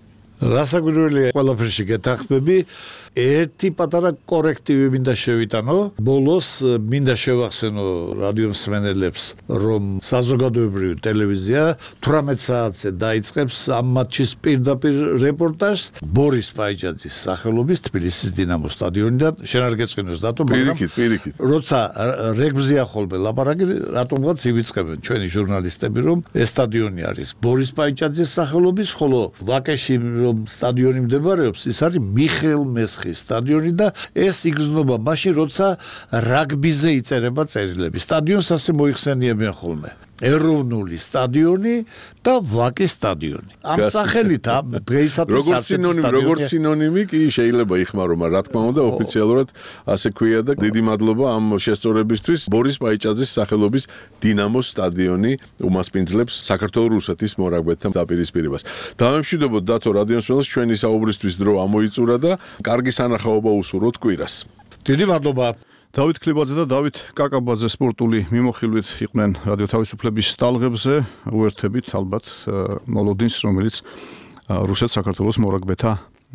რასაკვირველია ყველაფერში გეთანხმები. ერთი პატარა კორექტივი მინდა შევიტანო. ბოლოს მინდა შევახსენო რადიო მსმენელებს, რომ საზოგადოებრივი ტელევიზია თვრამეტ საათზე დაიწყებს ამ მატჩის პირდაპირ რეპორტაჟს ბორის პაიჭაძის სახელობის თბილისის დინამო სტადიონიდან. შენ არ გეწყინოს დათო, მაგრამ პირიქით, პირიქით. როცა რეგბზია ხოლმე ლაპარაკი, რატომღაც ივიწყებენ ჩვენი ჟურნალისტები, რომ ეს სტადიონი არის ბორის პაიჭაძის სახელობის, ხოლო ვაკეში რომ სტადიონი მდებარეობს, ის არის მიხეილ მესხის სტადიონი და ეს იგრძნობა მაშინ, როცა რაგბიზე იწერება წერილები. სტადიონს ასე მოიხსენიებენ ხოლმე. ეროვნული სტადიონი და ვაკის სტადიონი. ამ სახელით ამ დღეისათვის როგორც სინონიმი, როგორც სინონიმი კი შეიძლება იხმარო, მაგრამ რა თქმა უნდა ოფიციალურად ასე ქვია და დიდი მადლობა ამ შესწორებისთვის. ბორის პაიჭაძის სახელობის დინამოს სტადიონი უმასპინძლებს საქართველოს რუსეთის მორაგბეთა დაპირისპირებას. დავემშვიდობოთ დათო რადიო მსმენელს, ჩვენი საუბრისთვის დრო ამოიწურა და კარგი სანახაობა უსურვოთ კვირას. დიდი მადლობა. დავით ქლიბაძე და დავით კაკაბაძე სპორტული მიმოხილვით იყვნენ რადიო თავისუფლების სტალღებზე. უერთებით ალბათ მოლოდინს, რომელიც რუსეთ-საქართველოს მორაგბეთა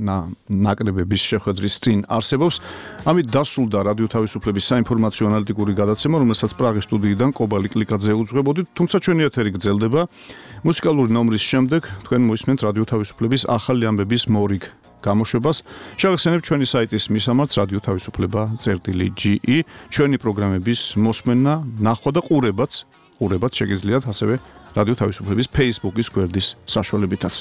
ნაკრებების შეხვედრის წინ არსებობს. ამით დასრულდა რადიო თავისუფლების საინფორმაციო ანალიტიკური გადაცემა, რომელსაც პრაღის სტუდიიდან კობალი კლიკაძე უძღვებოდით, თუმცა ჩვენი ეთერი გრძელდება. მუსიკალური ნომრის შემდეგ თქვენ მოისმენთ რადიო თავისუფლების ახალი ამბების მორიგ გამოშვებას. შევახსენებთ ჩვენი საიტის მისამართს რადიო თავისუფლება წერტილი ჯი ი. ჩვენი პროგრამების მოსმენა, ნახვა და ყურებაც, ყურებაც შეგიძლიათ ასევე რადიო თავისუფლების Facebook-ის გვერდის საშუალებითაც.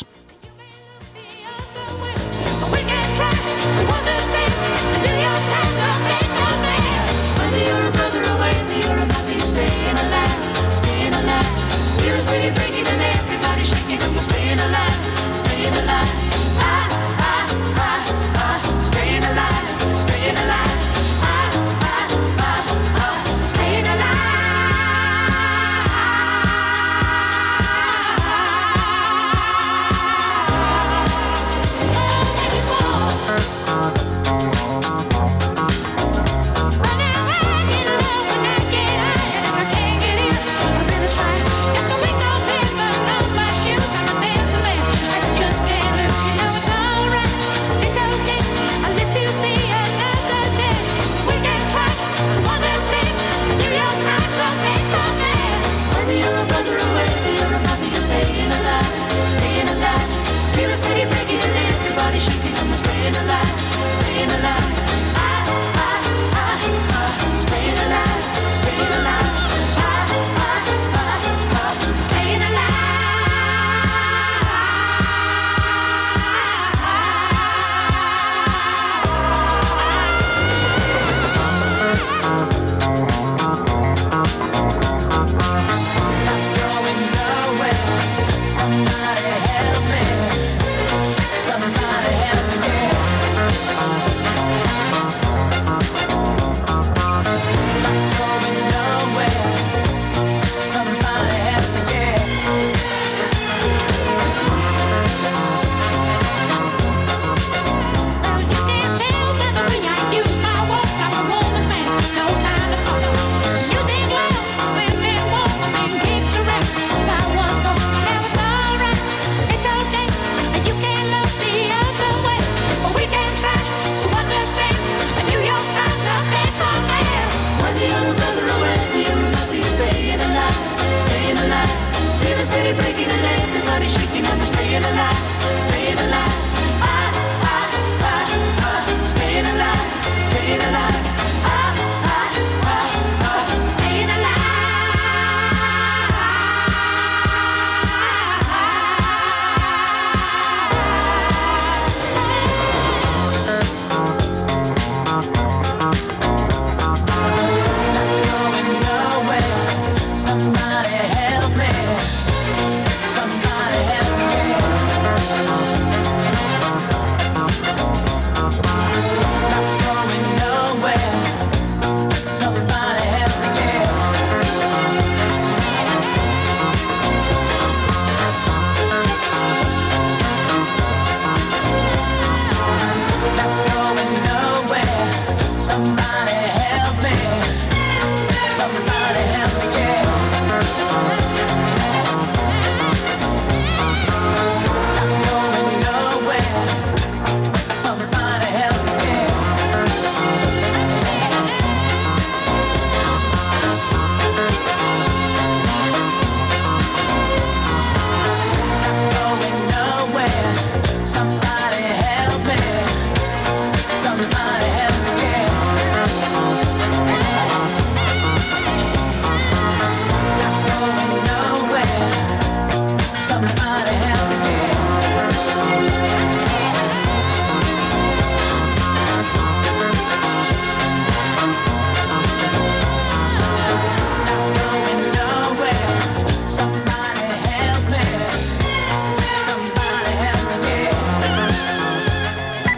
Staying alive, staying alive.